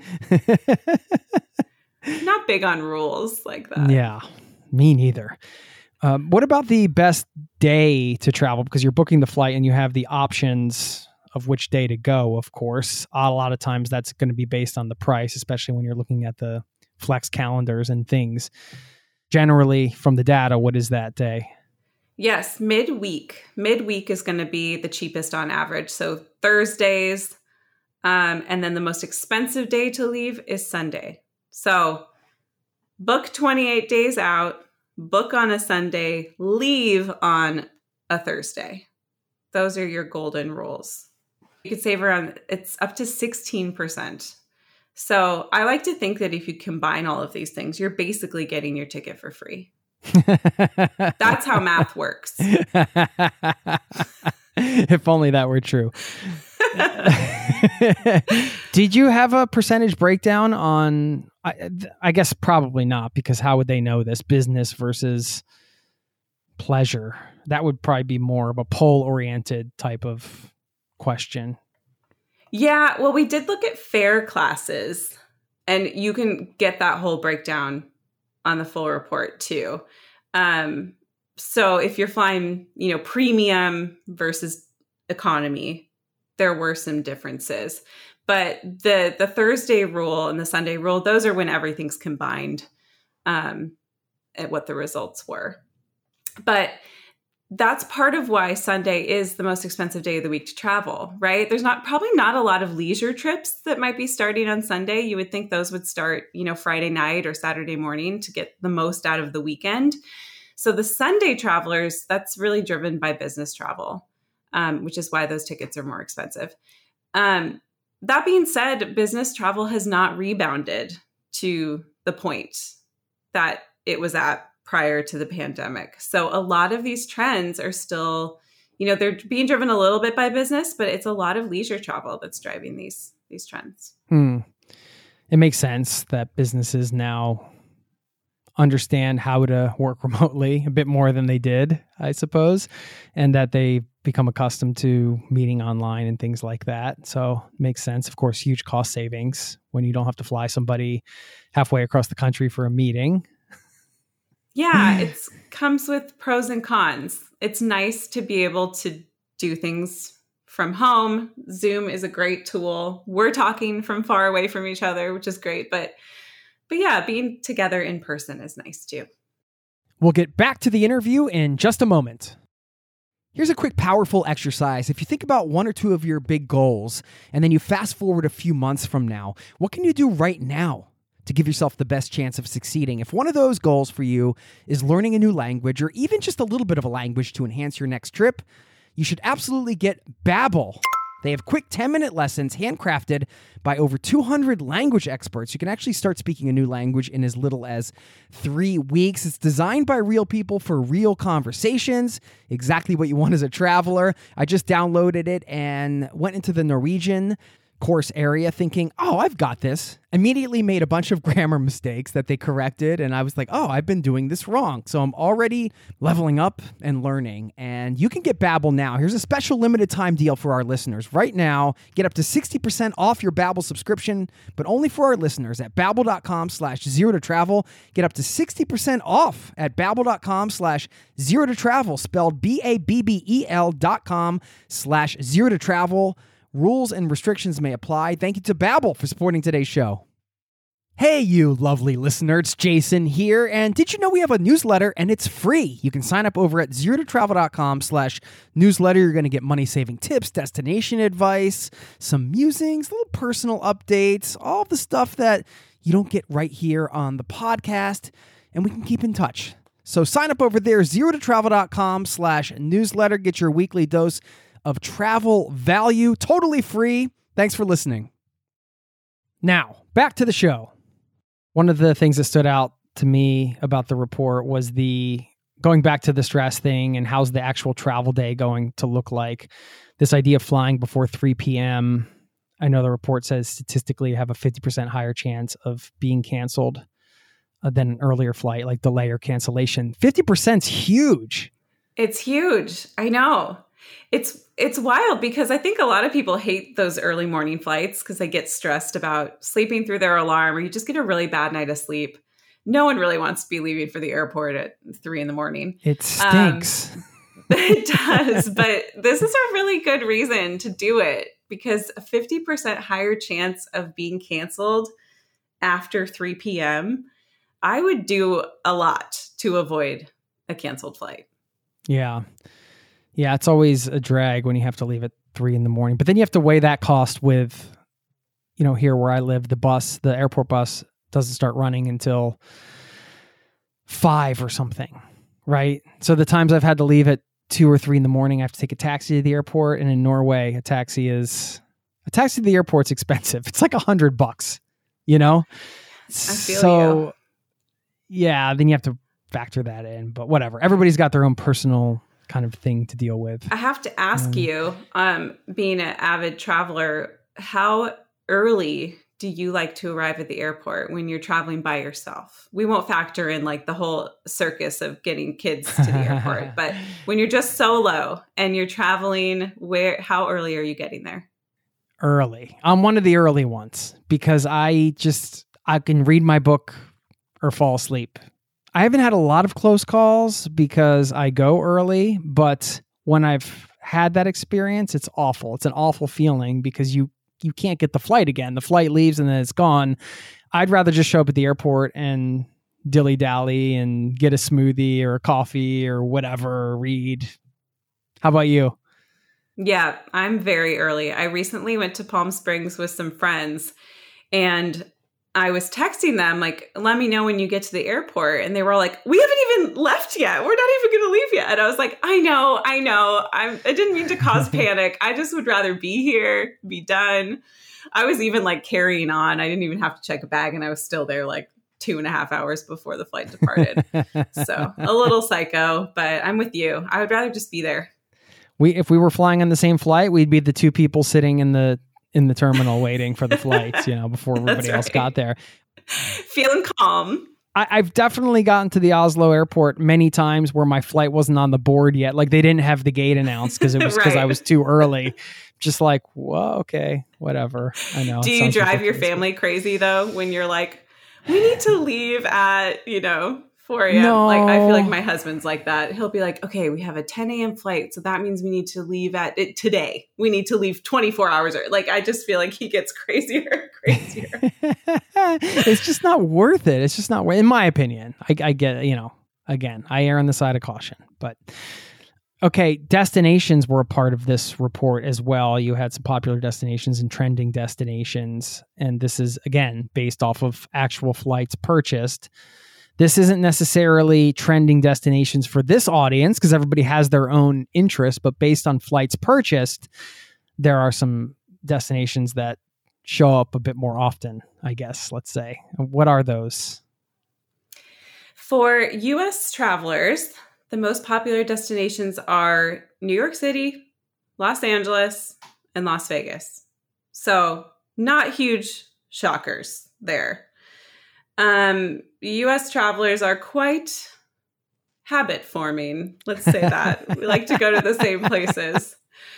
Not big on rules like that. Yeah, me neither. What about the best day to travel? Because you're booking the flight and you have the options of which day to go, of course. A lot of times that's going to be based on the price, especially when you're looking at the flex calendars and things. Generally, from the data, what is that day? Yes, midweek. Midweek is going to be the cheapest on average. So Thursdays, and then the most expensive day to leave is Sunday. So book 28 days out. Book on a Sunday, leave on a Thursday. Those are your golden rules. You could save it's up to 16%. So I like to think that if you combine all of these things, you're basically getting your ticket for free. That's how math works. If only that were true. Did you have a percentage breakdown on, I guess probably not, because how would they know this? Business versus pleasure. That would probably be more of a poll-oriented type of question. Yeah, well, we did look at fare classes, and you can get that whole breakdown on the full report too. So if you're flying, premium versus economy, there were some differences. But the Thursday rule and the Sunday rule, those are when everything's combined, at what the results were. But that's part of why Sunday is the most expensive day of the week to travel, right? There's probably not a lot of leisure trips that might be starting on Sunday. You would think those would start, Friday night or Saturday morning to get the most out of the weekend. So the Sunday travelers, that's really driven by business travel, which is why those tickets are more expensive. That being said, business travel has not rebounded to the point that it was at prior to the pandemic. So a lot of these trends are still, they're being driven a little bit by business, but it's a lot of leisure travel that's driving these trends. It makes sense that businesses now understand how to work remotely a bit more than they did, I suppose, and that they become accustomed to meeting online and things like that. So it makes sense. Of course, huge cost savings when you don't have to fly somebody halfway across the country for a meeting. Yeah, it comes with pros and cons. It's nice to be able to do things from home. Zoom is a great tool. We're talking from far away from each other, which is great. But yeah, being together in person is nice too. We'll get back to the interview in just a moment. Here's a quick, powerful exercise. If you think about one or two of your big goals, and then you fast forward a few months from now, what can you do right now to give yourself the best chance of succeeding? If one of those goals for you is learning a new language, or even just a little bit of a language to enhance your next trip, you should absolutely get Babbel. They have quick 10-minute lessons handcrafted by over 200 language experts. You can actually start speaking a new language in as little as 3 weeks. It's designed by real people for real conversations, exactly what you want as a traveler. I just downloaded it and went into the Norwegian course area thinking, oh, I've got this. Immediately made a bunch of grammar mistakes that they corrected. And I was like, oh, I've been doing this wrong. So I'm already leveling up and learning. And you can get Babbel now. Here's a special limited time deal for our listeners. Right now, get up to 60% off your Babbel subscription, but only for our listeners at babbel.com/0to-travel. Get up to 60% off at babbel.com/0to-travel, spelled BABBEL.com/0to-travel. Rules and restrictions may apply. Thank you to Babbel for supporting today's show. Hey, you lovely listener, it's Jason here. And did you know we have a newsletter and it's free? You can sign up over at zerototravel.com/newsletter. You're going to get money-saving tips, destination advice, some musings, little personal updates, all the stuff that you don't get right here on the podcast. And we can keep in touch. So sign up over there, zerototravel.com/newsletter. Get your weekly dose of travel value, totally free. Thanks for listening. Now, back to the show. One of the things that stood out to me about the report was the going back to the stress thing and how's the actual travel day going to look like. This idea of flying before 3 p.m. I know the report says statistically you have a 50% higher chance of being canceled than an earlier flight, like delay or cancellation. 50% is huge. It's huge. I know. It's wild because I think a lot of people hate those early morning flights because they get stressed about sleeping through their alarm, or you just get a really bad night of sleep. No one really wants to be leaving for the airport at 3 a.m. It stinks. It does, but this is a really good reason to do it because a 50% higher chance of being canceled after 3 p.m. I would do a lot to avoid a canceled flight. Yeah. Yeah, it's always a drag when you have to leave at 3 a.m. But then you have to weigh that cost with, here where I live, the airport bus doesn't start running until 5 or something, right? So the times I've had to leave at 2 or 3 a.m, I have to take a taxi to the airport. And in Norway, a taxi to the airport's expensive. It's like $100, I feel you. Yeah, then you have to factor that in. But whatever. Everybody's got their own personal kind of thing to deal with. I have to ask you, being an avid traveler, how early do you like to arrive at the airport when you're traveling by yourself? We won't factor in like the whole circus of getting kids to the airport, but when you're just solo and you're traveling, how early are you getting there? Early. I'm one of the early ones because I can read my book or fall asleep. I haven't had a lot of close calls because I go early, but when I've had that experience, it's awful. It's an awful feeling because you can't get the flight again. The flight leaves and then it's gone. I'd rather just show up at the airport and dilly-dally and get a smoothie or a coffee or whatever, read. How about you? Yeah, I'm very early. I recently went to Palm Springs with some friends and I was texting them, like, let me know when you get to the airport. And they were all like, we haven't even left yet. We're not even going to leave yet. And I was like, I know. I didn't mean to cause panic. I just would rather be here, be done. I was even like carrying on. I didn't even have to check a bag. And I was still there like 2.5 hours before the flight departed. So a little psycho, but I'm with you. I would rather just be there. If we were flying on the same flight, we'd be the two people sitting in the terminal waiting for the flights, before everybody else got there. Feeling calm. I've definitely gotten to the Oslo airport many times where my flight wasn't on the board yet. Like they didn't have the gate announced because it was because I was too early. Just like, well, okay, whatever. I know. Do you drive your family crazy though when you're like, we need to leave at, 4 a.m. No. Like, I feel like my husband's like that. He'll be like, okay, we have a 10 a.m. flight. So that means we need to leave today. We need to leave 24 hours. Like, I just feel like he gets crazier and crazier. It's just not worth it. It's just not worth it, in my opinion. I get, again, I err on the side of caution. But, okay, destinations were a part of this report as well. You had some popular destinations and trending destinations. And this is, again, based off of actual flights purchased. This isn't necessarily trending destinations for this audience because everybody has their own interest, but based on flights purchased, there are some destinations that show up a bit more often, I guess, let's say. What are those? For U.S. travelers, the most popular destinations are New York City, Los Angeles, and Las Vegas. So not huge shockers there. US travelers are quite habit forming. Let's say that. We like to go to the same places.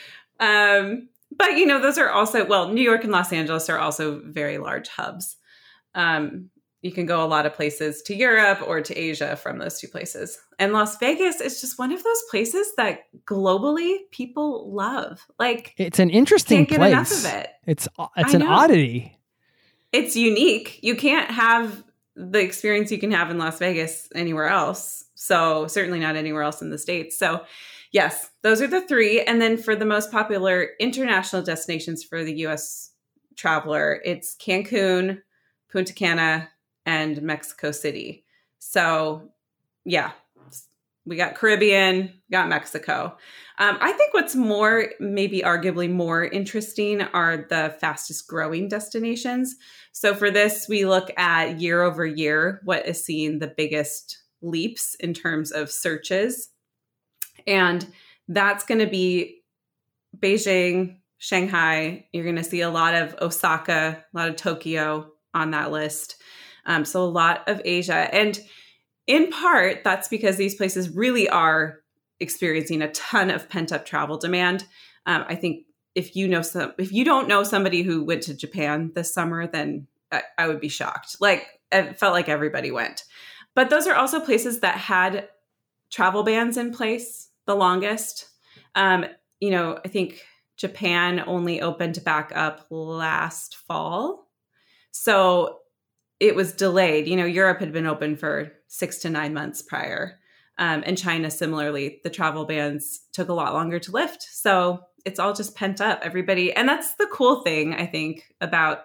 But, those are also, New York and Los Angeles are also very large hubs. You can go a lot of places to Europe or to Asia from those two places. And Las Vegas is just one of those places that globally people love. Like, it's an interesting can't place. Get enough of it. It's an oddity. It's unique. You can't have the experience you can have in Las Vegas anywhere else. So certainly not anywhere else in the States. So yes, those are the three. And then for the most popular international destinations for the US traveler, it's Cancun, Punta Cana, and Mexico City. So yeah, we got Caribbean, got Mexico. I think what's maybe arguably more interesting are the fastest growing destinations. So for this, we look at year over year, what is seeing the biggest leaps in terms of searches. And that's going to be Beijing, Shanghai. You're going to see a lot of Osaka, a lot of Tokyo on that list. So a lot of Asia. And in part, that's because these places really are experiencing a ton of pent-up travel demand. I think if you don't know somebody who went to Japan this summer, then I would be shocked. Like, it felt like everybody went. But those are also places that had travel bans in place the longest. I think Japan only opened back up last fall. So it was delayed. Europe had been open for 6 to 9 months prior. And China, similarly, the travel bans took a lot longer to lift. So it's all just pent up, everybody. And that's the cool thing, I think, about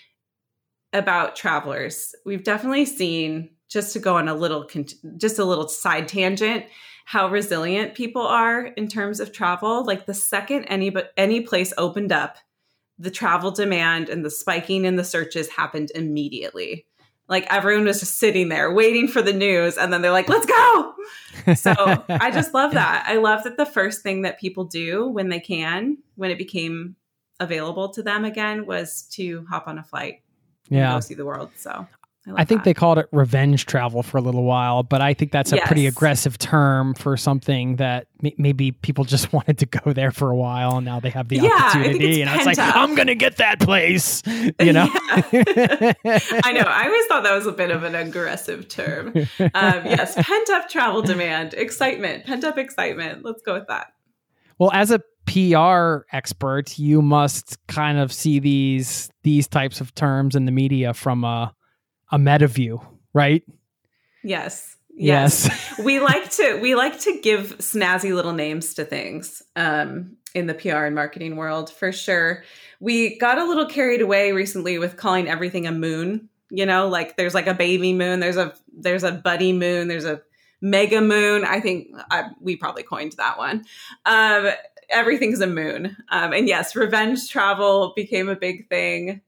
travelers. We've definitely seen, just to go on a little side tangent, how resilient people are in terms of travel. Like, the second any place opened up, the travel demand and the spiking in the searches happened immediately. Like, everyone was just sitting there waiting for the news, and then they're like, let's go. So I just love that. I love that the first thing that people do when it became available to them again, was to hop on a flight and go see the world. So I think they called it revenge travel for a little while, but I think that's a pretty aggressive term for something that maybe people just wanted to go there for a while, and now they have the opportunity. It's like, I'm going to get that place, I know. I always thought that was a bit of an aggressive term. Yes, pent up travel demand, excitement, pent up excitement. Let's go with that. Well, as a PR expert, you must kind of see these types of terms in the media from a meta view, right? Yes. We like to give snazzy little names to things in the PR and marketing world, for sure. We got a little carried away recently with calling everything a moon. Like, there's like a baby moon, there's a buddy moon, there's a mega moon. I think we probably coined that one. Everything's a moon. And yes, revenge travel became a big thing.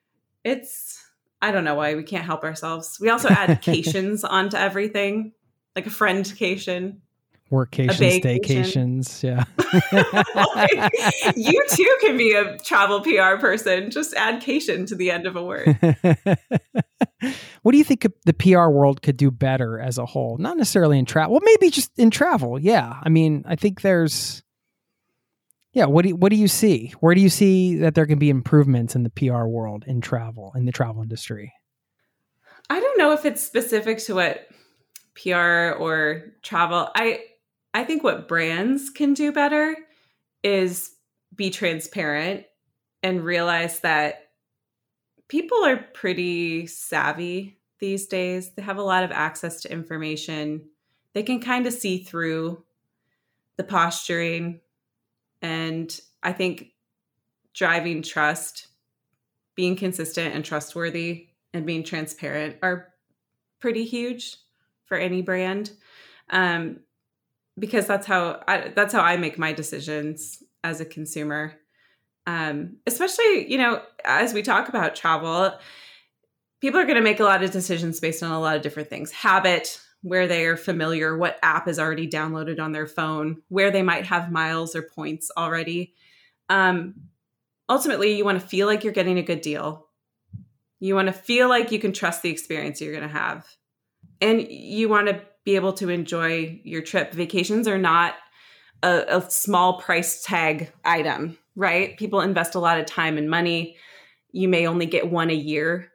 I don't know why we can't help ourselves. We also add cations onto everything, like a friendcation. Workcations, staycations, yeah. Like, you too can be a travel PR person. Just add cation to the end of a word. What do you think the PR world could do better as a whole? Not necessarily in travel. Well, maybe just in travel, yeah. I mean, I think there's... Yeah, what do you see? Where do you see that there can be improvements in the PR world, in the travel industry? I don't know if it's specific to what PR or travel. I think what brands can do better is be transparent and realize that people are pretty savvy these days. They have a lot of access to information. They can kind of see through the posturing. And I think driving trust, being consistent and trustworthy, and being transparent are pretty huge for any brand, because that's how I make my decisions as a consumer. Especially, as we talk about travel, people are going to make a lot of decisions based on a lot of different things: habit, where they are familiar, what app is already downloaded on their phone, where they might have miles or points already. ultimately, you want to feel like you're getting a good deal. You want to feel like you can trust the experience you're going to have. And you want to be able to enjoy your trip. Vacations are not a small price tag item, right? People invest a lot of time and money. You may only get one a year.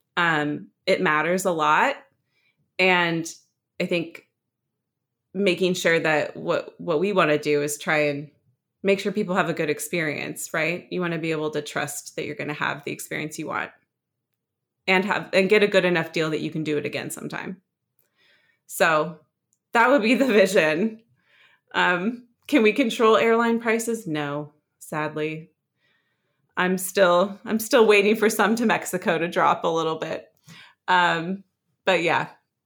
It matters a lot. And I think making sure that what we want to do is try and make sure people have a good experience, right? You want to be able to trust that you're going to have the experience you want and get a good enough deal that you can do it again sometime. So that would be the vision. Can we control airline prices? No, sadly. I'm still waiting for some to Mexico to drop a little bit. But yeah,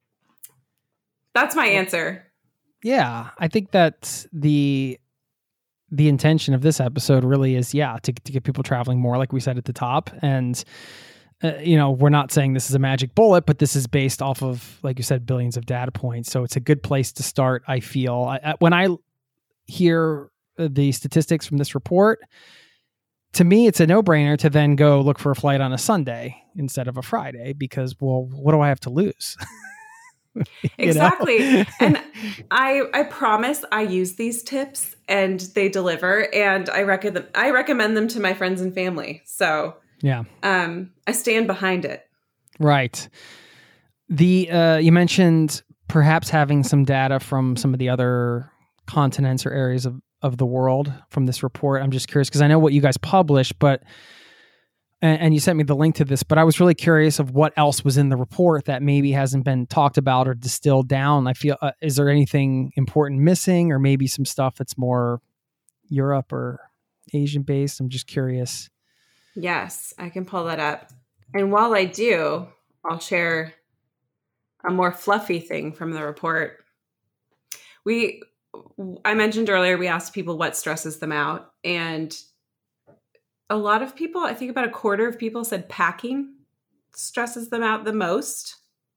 that's my answer. Yeah, I think that the intention of this episode really is, to get people traveling more, like we said at the top. And, we're not saying this is a magic bullet, but this is based off of, like you said, billions of data points. So it's a good place to start, I feel. When I hear the statistics from this report, to me, it's a no-brainer to then go look for a flight on a Sunday instead of a Friday because, well, what do I have to lose? Exactly. And I promise I use these tips and they deliver, and I recommend them to my friends and family. So yeah, I stand behind it. Right. You mentioned perhaps having some data from some of the other continents or areas of the world from this report. I'm just curious because I know what you guys published, but and you sent me the link to this, but I was really curious of what else was in the report that maybe hasn't been talked about or distilled down. I feel, is there anything important missing, or maybe some stuff that's more Europe or Asian based? I'm just curious. Yes, I can pull that up. And while I do, I'll share a more fluffy thing from the report. I mentioned earlier, we asked people what stresses them out, and a lot of people, I think about a quarter of people said packing stresses them out the most.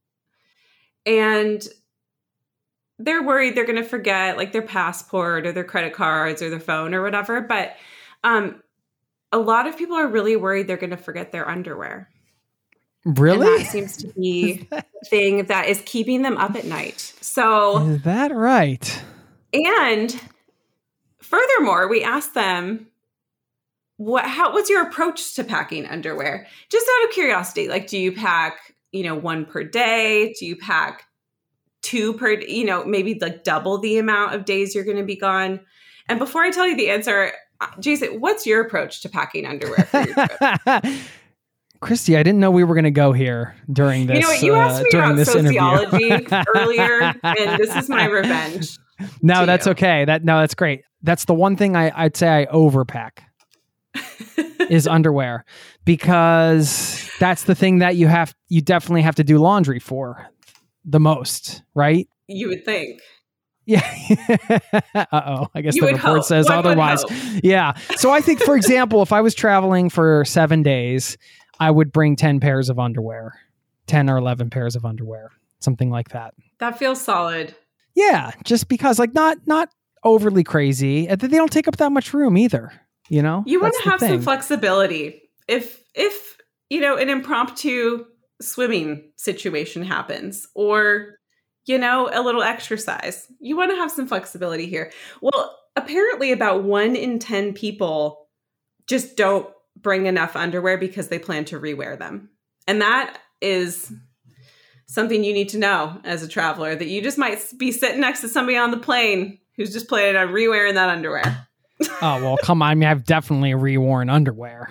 And they're worried they're going to forget like their passport or their credit cards or their phone or whatever. But a lot of people are really worried they're going to forget their underwear. Really? And that seems to be the thing that is keeping them up at night. So is that right? And furthermore, we asked them, what's your approach to packing underwear? Just out of curiosity, like, do you pack, one per day? Do you pack two per, maybe like double the amount of days you're going to be gone? And before I tell you the answer, Jason, what's your approach to packing underwear for your trip? Christy, I didn't know we were going to go here during this. You know what? You asked me about sociology earlier, and this is my revenge. No, that's okay. That's great. That's the one thing I'd say I overpack. Is underwear, because that's the thing that you definitely have to do laundry for the most, right? You would think. Yeah. I guess you the report says otherwise. Yeah. So I think, for example, if I was traveling for 7 days, I would bring 10 pairs of underwear, 10 or 11 pairs of underwear, something like that. That feels solid. Yeah. Just because not overly crazy. They don't take up that much room either. You want to have some flexibility. If an impromptu swimming situation happens, or, a little exercise, you want to have some flexibility here. Well, apparently about 1 in 10 people just don't bring enough underwear because they plan to rewear them. And that is something you need to know as a traveler, that you just might be sitting next to somebody on the plane who's just planning on rewearing that underwear. Oh, well, come on. I mean, I've definitely reworn underwear.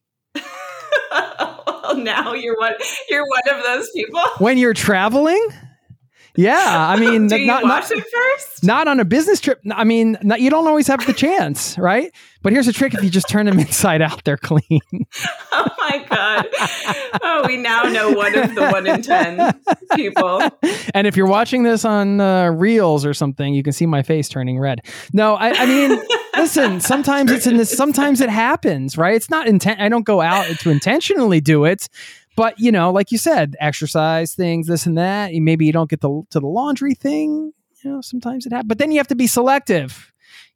Well, now you're one of those people. When you're traveling? Yeah. I mean, do you wash it first? Not on a business trip. I mean, you don't always have the chance, right? But here's a trick. If you just turn them inside out, they're clean. Oh, my God. Oh, we now know one of the 1 in 10 people. And if you're watching this on Reels or something, you can see my face turning red. No, I mean, listen, sometimes sometimes it happens, right? It's not I don't go out to intentionally do it. But, like you said, exercise things, this and that. Maybe you don't get to the laundry thing. Sometimes it happens. But then you have to be selective.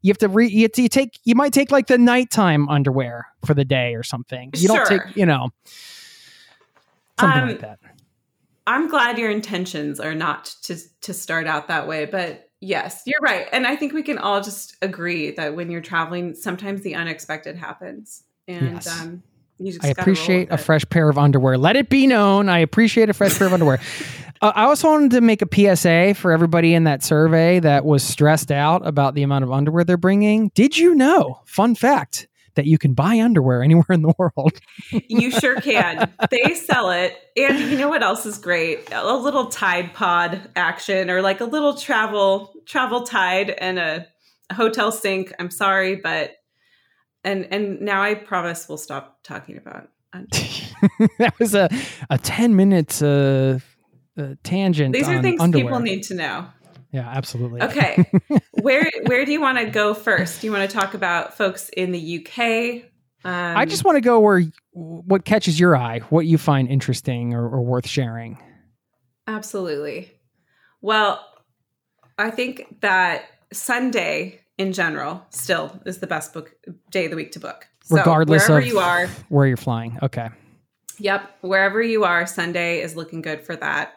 You have to you might take like the nighttime underwear for the day or something. You don't take, something like that. I'm glad your intentions are not to start out that way, but yes, you're right. And I think we can all just agree that when you're traveling, sometimes the unexpected happens. And yes. You just I appreciate a fresh pair of underwear. Let it be known, I appreciate a fresh pair of underwear. I also wanted to make a PSA for everybody in that survey that was stressed out about the amount of underwear they're bringing. Did you know, fun fact, that you can buy underwear anywhere in the world? You sure can. They sell it. And you know what else is great? A little Tide Pod action, or like a little travel Tide and a hotel sink. I'm sorry, but and now I promise we'll stop talking about underwear. That was a 10-minute tangent. These are things underwear. People need to know. Yeah, absolutely. Okay. Where do you want to go first? Do you want to talk about folks in the UK? I just want to go what catches your eye, what you find interesting or worth sharing. Absolutely. Well, I think that Sunday in general still is the best day of the week to book. So regardless wherever of you are, where you're flying. Okay. Yep. Wherever you are, Sunday is looking good for that.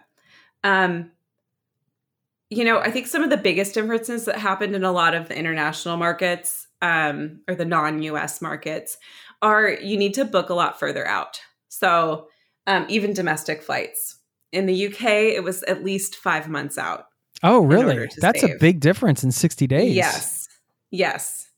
I think some of the biggest differences that happened in a lot of the international markets, or the non-US markets, are you need to book a lot further out. So even domestic flights. In the UK, it was at least 5 months out. Oh, really? That's a big difference in 60 days. Yes.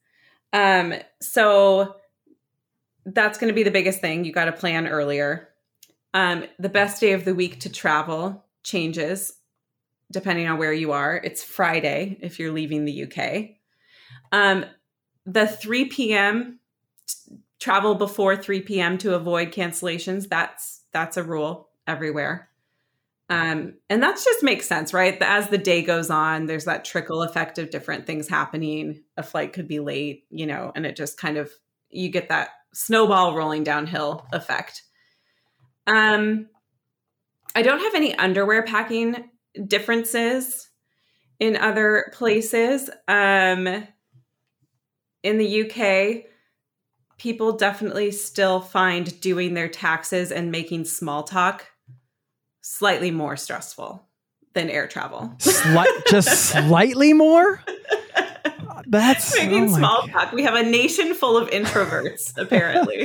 So that's going to be the biggest thing. You got to plan earlier. The best day of the week to travel changes depending on where you are. It's Friday if you're leaving the UK. The 3 p.m. travel before 3 p.m. to avoid cancellations. That's a rule everywhere. And that just makes sense, right? As the day goes on, there's that trickle effect of different things happening. A flight could be late, and it just kind of, you get that snowball rolling downhill effect. I don't have any underwear packing differences in other places. In the UK, people definitely still find doing their taxes and making small talk slightly more stressful than air travel. Just slightly more? That's making small talk. We have a nation full of introverts, apparently.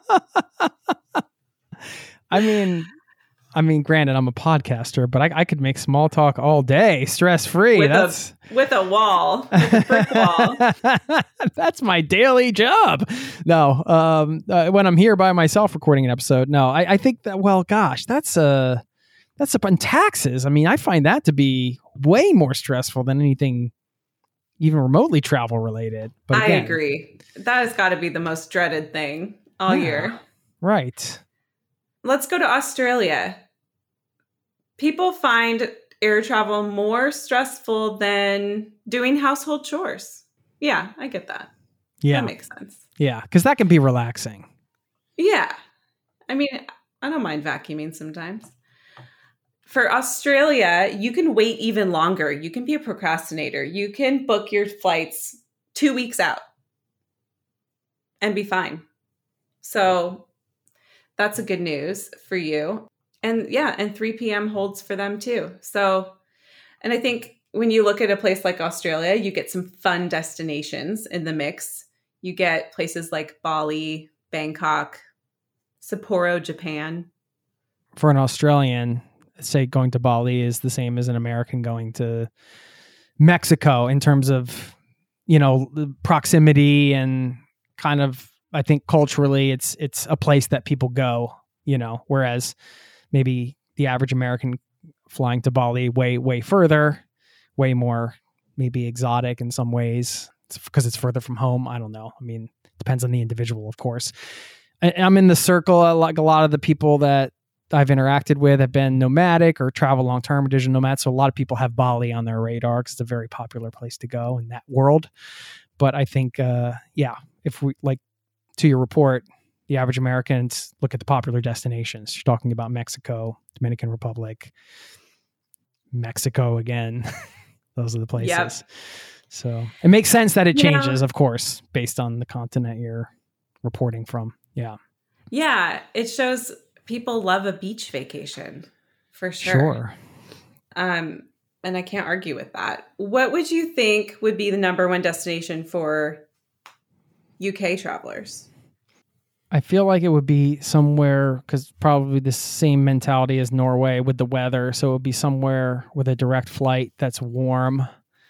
I mean, granted, I'm a podcaster, but I could make small talk all day, stress-free. With a wall, with a brick wall. That's my daily job. No, when I'm here by myself recording an episode, no, I think that, well, gosh, that's upon taxes. I mean, I find that to be way more stressful than anything even remotely travel related. But I agree. That has got to be the most dreaded thing all year. Right. Let's go to Australia. People find air travel more stressful than doing household chores. Yeah, I get that. Yeah. That makes sense. Yeah, because that can be relaxing. Yeah. I mean, I don't mind vacuuming sometimes. For Australia, you can wait even longer. You can be a procrastinator. You can book your flights 2 weeks out and be fine. So that's a good news for you. And 3 p.m. holds for them too. So, and I think when you look at a place like Australia, you get some fun destinations in the mix. You get places like Bali, Bangkok, Sapporo, Japan. For an Australian, say going to Bali is the same as an American going to Mexico in terms of, proximity and kind of, I think culturally it's a place that people go, whereas maybe the average American flying to Bali way further, way more maybe exotic in some ways because it's further from home. I don't know. I mean, it depends on the individual, of course. I'm in the circle, like a lot of the people that I've interacted with have been nomadic or travel long-term or digital nomads. So a lot of people have Bali on their radar because it's a very popular place to go in that world. But I think, if we like to your report, the average Americans look at the popular destinations. You're talking about Mexico, Dominican Republic, Mexico again. Those are the places. Yep. So it makes sense that it changes, of course, based on the continent you're reporting from. Yeah. Yeah. It shows people love a beach vacation for sure. Sure. And I can't argue with that. What would you think would be the number one destination for UK travelers? I feel like it would be somewhere, because probably the same mentality as Norway with the weather. So it would be somewhere with a direct flight that's warm.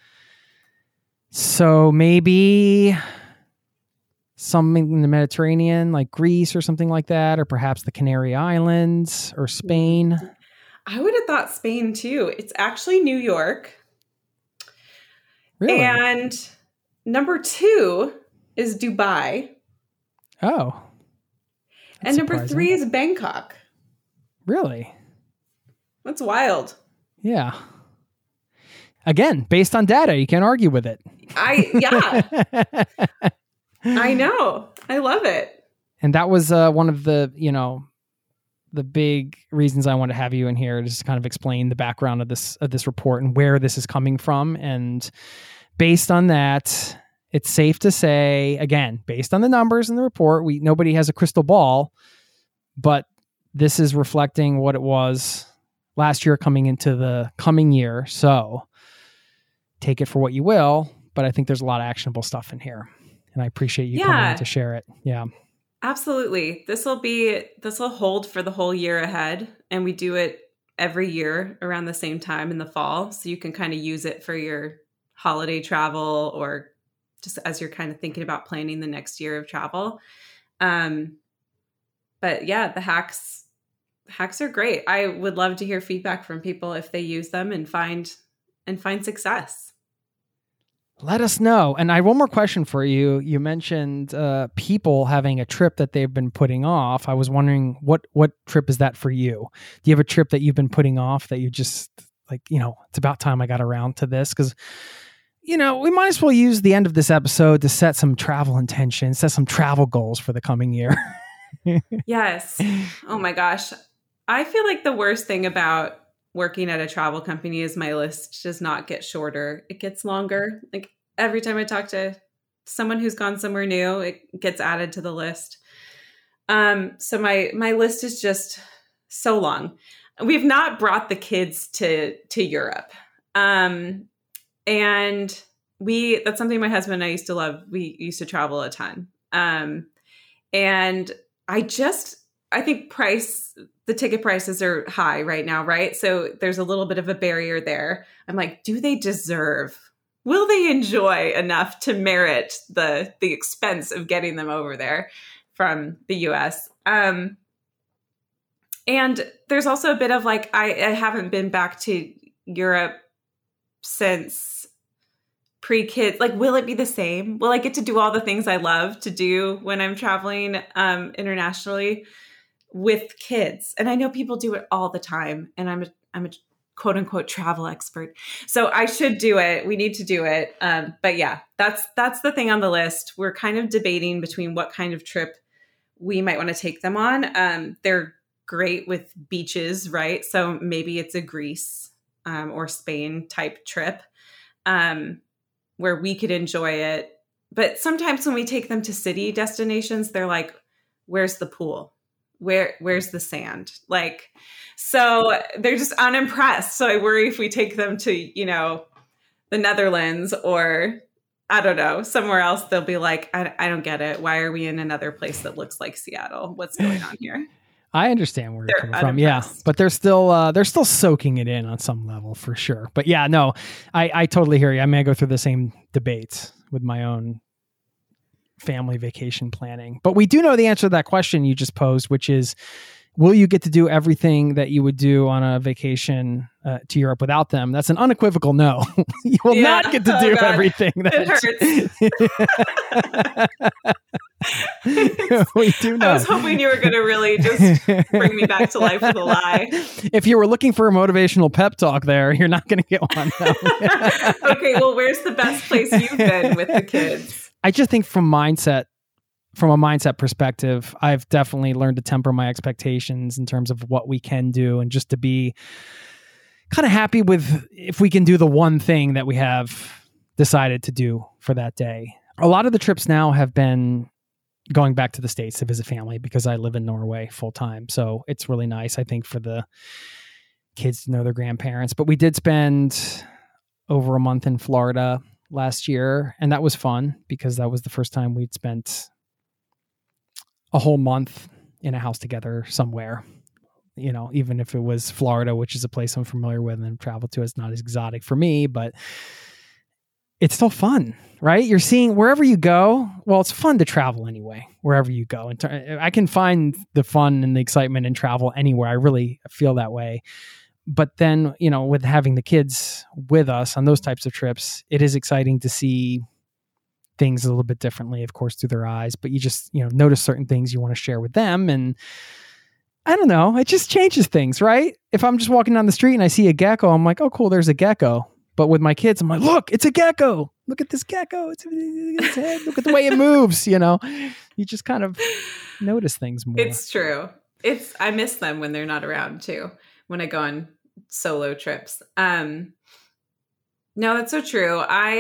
So maybe something in the Mediterranean, like Greece or something like that, or perhaps the Canary Islands or Spain. I would have thought Spain too. It's actually New York. Really? And number 2 is Dubai. Oh. And number 3 is Bangkok. Really? That's wild. Yeah. Again, based on data, you can't argue with it. I know. I love it. And that was one of the, the big reasons I want to have you in here, just to kind of explain the background of this report and where this is coming from. And based on that, it's safe to say, again, based on the numbers in the report, nobody has a crystal ball, but this is reflecting what it was last year coming into the coming year. So take it for what you will, but I think there's a lot of actionable stuff in here, and I appreciate you coming in to share it. Yeah, absolutely. This will hold for the whole year ahead, and we do it every year around the same time in the fall. So you can kind of use it for your holiday travel, or just as you're kind of thinking about planning the next year of travel. But yeah, the hacks are great. I would love to hear feedback from people if they use them and find success. Let us know. And I have one more question for you. You mentioned people having a trip that they've been putting off. I was wondering, what trip is that for you? Do you have a trip that you've been putting off that you just like, it's about time I got around to this? Because, we might as well use the end of this episode to set some travel intentions, set some travel goals for the coming year. Yes. Oh my gosh. I feel like the worst thing about working at a travel company is my list does not get shorter. It gets longer. Like every time I talk to someone who's gone somewhere new, it gets added to the list. So my list is just so long. We've not brought the kids to Europe. And that's something my husband and I used to love. We used to travel a ton. And I think the ticket prices are high right now, right? So there's a little bit of a barrier there. I'm like, will they enjoy enough to merit the expense of getting them over there from the US? And there's also a bit of like, I haven't been back to Europe since pre-kids. Like, will it be the same? Will I get to do all the things I love to do when I'm traveling internationally with kids? And I know people do it all the time, and I'm a quote unquote travel expert, so I should do it. We need to do it. But yeah, that's the thing on the list. We're kind of debating between what kind of trip we might want to take them on. They're great with beaches, right? So maybe it's a Greece or Spain type trip where we could enjoy it. But sometimes when we take them to city destinations, they're like, where's the pool? Where's the sand? Like, so they're just unimpressed. So I worry if we take them to, the Netherlands or I don't know, somewhere else, they'll be like, I don't get it. Why are we in another place that looks like Seattle? What's going on here? I understand where you're coming from. Yeah. But they're still soaking it in on some level for sure. But yeah, no, I totally hear you. I mean, I go through the same debates with my own family vacation planning, but we do know the answer to that question you just posed, which is, will you get to do everything that you would do on a vacation to Europe without them? That's an unequivocal no. You will not get to do everything. It hurts. We do know. I was hoping you were going to really just bring me back to life with a lie. If you were looking for a motivational pep talk there, you're not going to get one. Okay, well, where's the best place you've been with the kids? I just think from a mindset perspective, I've definitely learned to temper my expectations in terms of what we can do, and just to be kind of happy with if we can do the one thing that we have decided to do for that day. A lot of the trips now have been going back to the States to visit family because I live in Norway full time. So it's really nice, I think, for the kids to know their grandparents. But we did spend over a month in Florida last year, and that was fun because that was the first time we'd spent a whole month in a house together somewhere. You know, even if it was Florida, which is a place I'm familiar with and traveled to, it's not as exotic for me, but it's still fun, right? You're seeing wherever you go. Well, it's fun to travel anyway, wherever you go. And I can find the fun and the excitement in travel anywhere. I really feel that way. But then, you know, with having the kids with us on those types of trips, it is exciting to see things a little bit differently, of course, through their eyes. But you just, you know, notice certain things you want to share with them. And I don't know, it just changes things, right? If I'm just walking down the street and I see a gecko, I'm like, oh, cool, there's a gecko. But with my kids, I'm like, look, it's a gecko. Look at this gecko. It's its head. Look at the way it moves, you know. You just kind of notice things more. It's true. I miss them when they're not around too, when I go on solo trips. No, that's so true.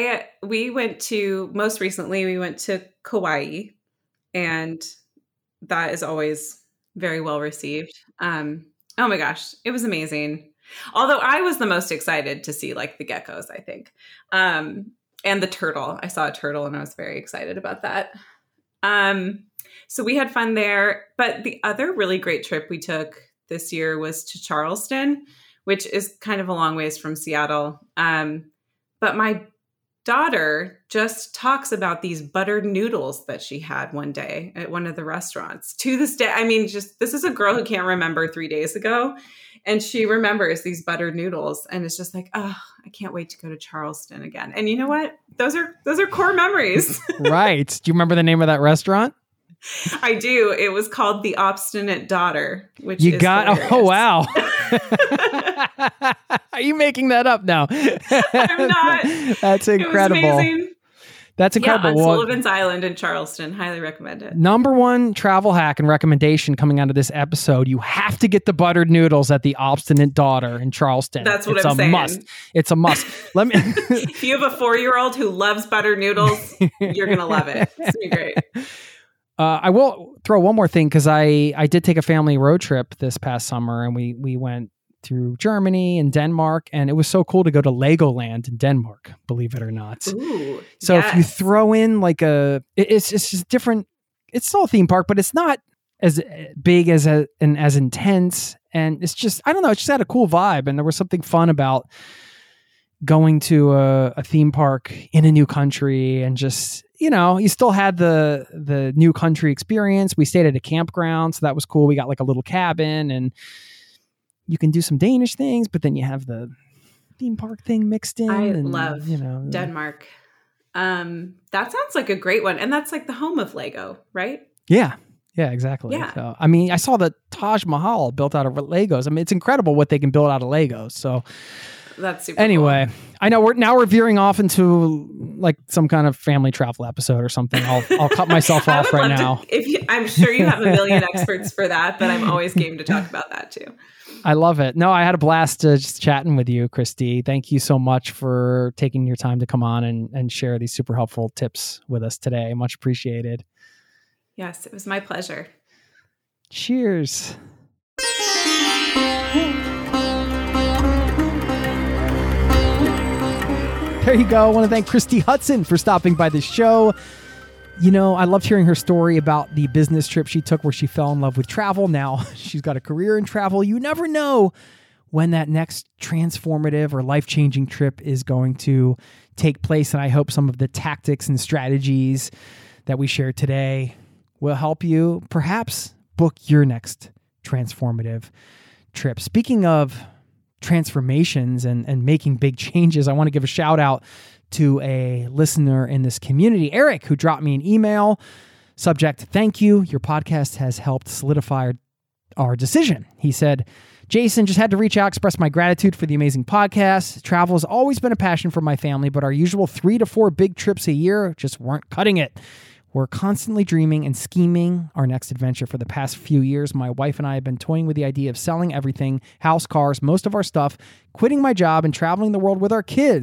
Most recently we went to Kauai, and that is always very well received. Oh my gosh, it was amazing. Although I was the most excited to see like the geckos, I think. And the turtle. I saw a turtle and I was very excited about that. So we had fun there. But the other really great trip we took this year was to Charleston, which is kind of a long ways from Seattle. But my daughter just talks about these buttered noodles that she had one day at one of the restaurants. To this day, I mean, this is a girl who can't remember 3 days ago. And she remembers these buttered noodles, and it's just like, oh, I can't wait to go to Charleston again. And you know what? Those are core memories. Right. Do you remember the name of that restaurant? I do. It was called The Obstinate Daughter, which you is got. hilarious. Oh wow! Are you making that up now? I'm not. That's incredible. It was amazing. That's incredible. Yeah, on Sullivan's Island in Charleston. Highly recommend it. Number one travel hack and recommendation coming out of this episode: you have to get the buttered noodles at The Obstinate Daughter in Charleston. That's what I'm saying. Must. It's a must. Let me. If you have a 4-year-old who loves buttered noodles, you're gonna love it. It's gonna be great. I will throw one more thing because I did take a family road trip this past summer, and we went through Germany and Denmark, and it was so cool to go to Legoland in Denmark, believe it or not. Ooh, so yes. If you throw in like it's just different. It's still a theme park, but it's not as big and as intense, and it's just, I don't know, it just had a cool vibe, and there was something fun about going to a theme park in a new country, and just, you know, you still had the new country experience. We stayed at a campground, so that was cool. We got like a little cabin, and you can do some Danish things, but then you have the theme park thing mixed in. I and, love Denmark. That sounds like a great one. And that's like the home of Lego, right? Yeah. Yeah, exactly. Yeah. So, I mean, I saw the Taj Mahal built out of Legos. I mean, it's incredible what they can build out of Legos. So that's super anyway, cool. I know we're veering off into like some kind of family travel episode or something. I'll cut myself off right now. I'm sure you have a million experts for that, but I'm always game to talk about that too. I love it. No, I had a blast just chatting with you, Christy. Thank you so much for taking your time to come on and share these super helpful tips with us today. Much appreciated. Yes, it was my pleasure. Cheers. There you go. I want to thank Christy Hudson for stopping by the show. You know, I loved hearing her story about the business trip she took where she fell in love with travel. Now she's got a career in travel. You never know when that next transformative or life-changing trip is going to take place. And I hope some of the tactics and strategies that we shared today will help you perhaps book your next transformative trip. Speaking of transformations and making big changes, I want to give a shout out to a listener in this community, Eric, who dropped me an email. Subject, thank you. Your podcast has helped solidify our decision. He said, Jason, just had to reach out, express my gratitude for the amazing podcast. Travel has always been a passion for my family, but our usual 3 to 4 big trips a year just weren't cutting it. We're constantly dreaming and scheming our next adventure. For the past few years, my wife and I have been toying with the idea of selling everything, house, cars, most of our stuff, quitting my job and traveling the world with our kids.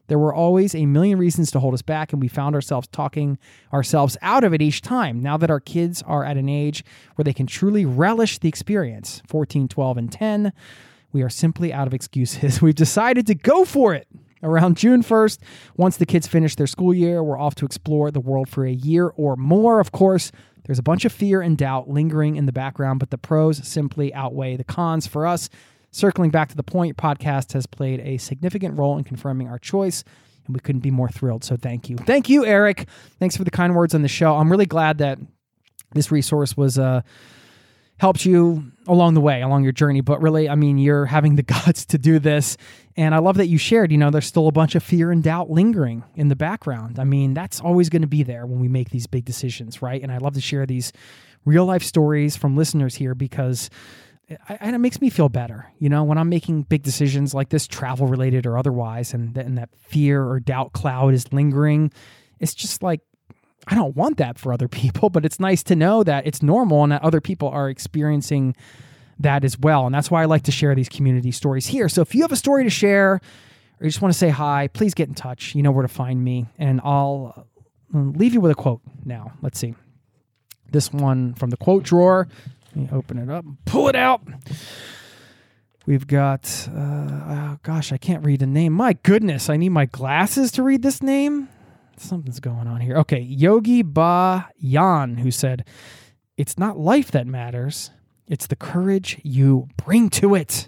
There were always a million reasons to hold us back, and we found ourselves talking ourselves out of it each time. Now that our kids are at an age where they can truly relish the experience, 14, 12, and 10, we are simply out of excuses. We've decided to go for it. Around June 1st, once the kids finish their school year, we're off to explore the world for a year or more. Of course, there's a bunch of fear and doubt lingering in the background, but the pros simply outweigh the cons for us. Circling back to the point, podcast has played a significant role in confirming our choice, and we couldn't be more thrilled. So thank you. Thank you, Eric. Thanks for the kind words on the show. I'm really glad that this resource was helped you along the way, along your journey. But really, I mean, you're having the guts to do this. And I love that you shared, there's still a bunch of fear and doubt lingering in the background. I mean, that's always going to be there when we make these big decisions, right? And I love to share these real life stories from listeners here because it makes me feel better, when I'm making big decisions like this, travel related or otherwise, and that fear or doubt cloud is lingering. It's just like, I don't want that for other people, but it's nice to know that it's normal and that other people are experiencing that as well. And that's why I like to share these community stories here. So if you have a story to share or you just want to say hi, please get in touch. You know where to find me, and I'll leave you with a quote now. Let's see. This one from the quote drawer. Let me open it up, pull it out. We've got, I can't read the name. My goodness, I need my glasses to read this name. Something's going on here. Okay, Yogi Ba Yan, who said, "It's not life that matters. It's the courage you bring to it."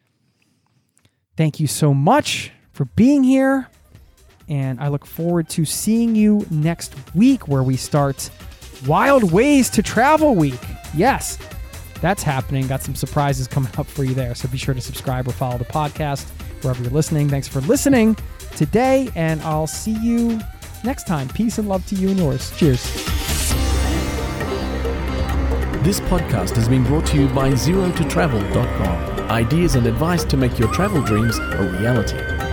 Thank you so much for being here. And I look forward to seeing you next week where we start Wild Ways to Travel Week. Yes, that's happening. Got some surprises coming up for you there. So be sure to subscribe or follow the podcast wherever you're listening. Thanks for listening today, and I'll see you next time. Peace and love to you and yours. Cheers. This podcast has been brought to you by ZeroToTravel.com. Ideas and advice to make your travel dreams a reality.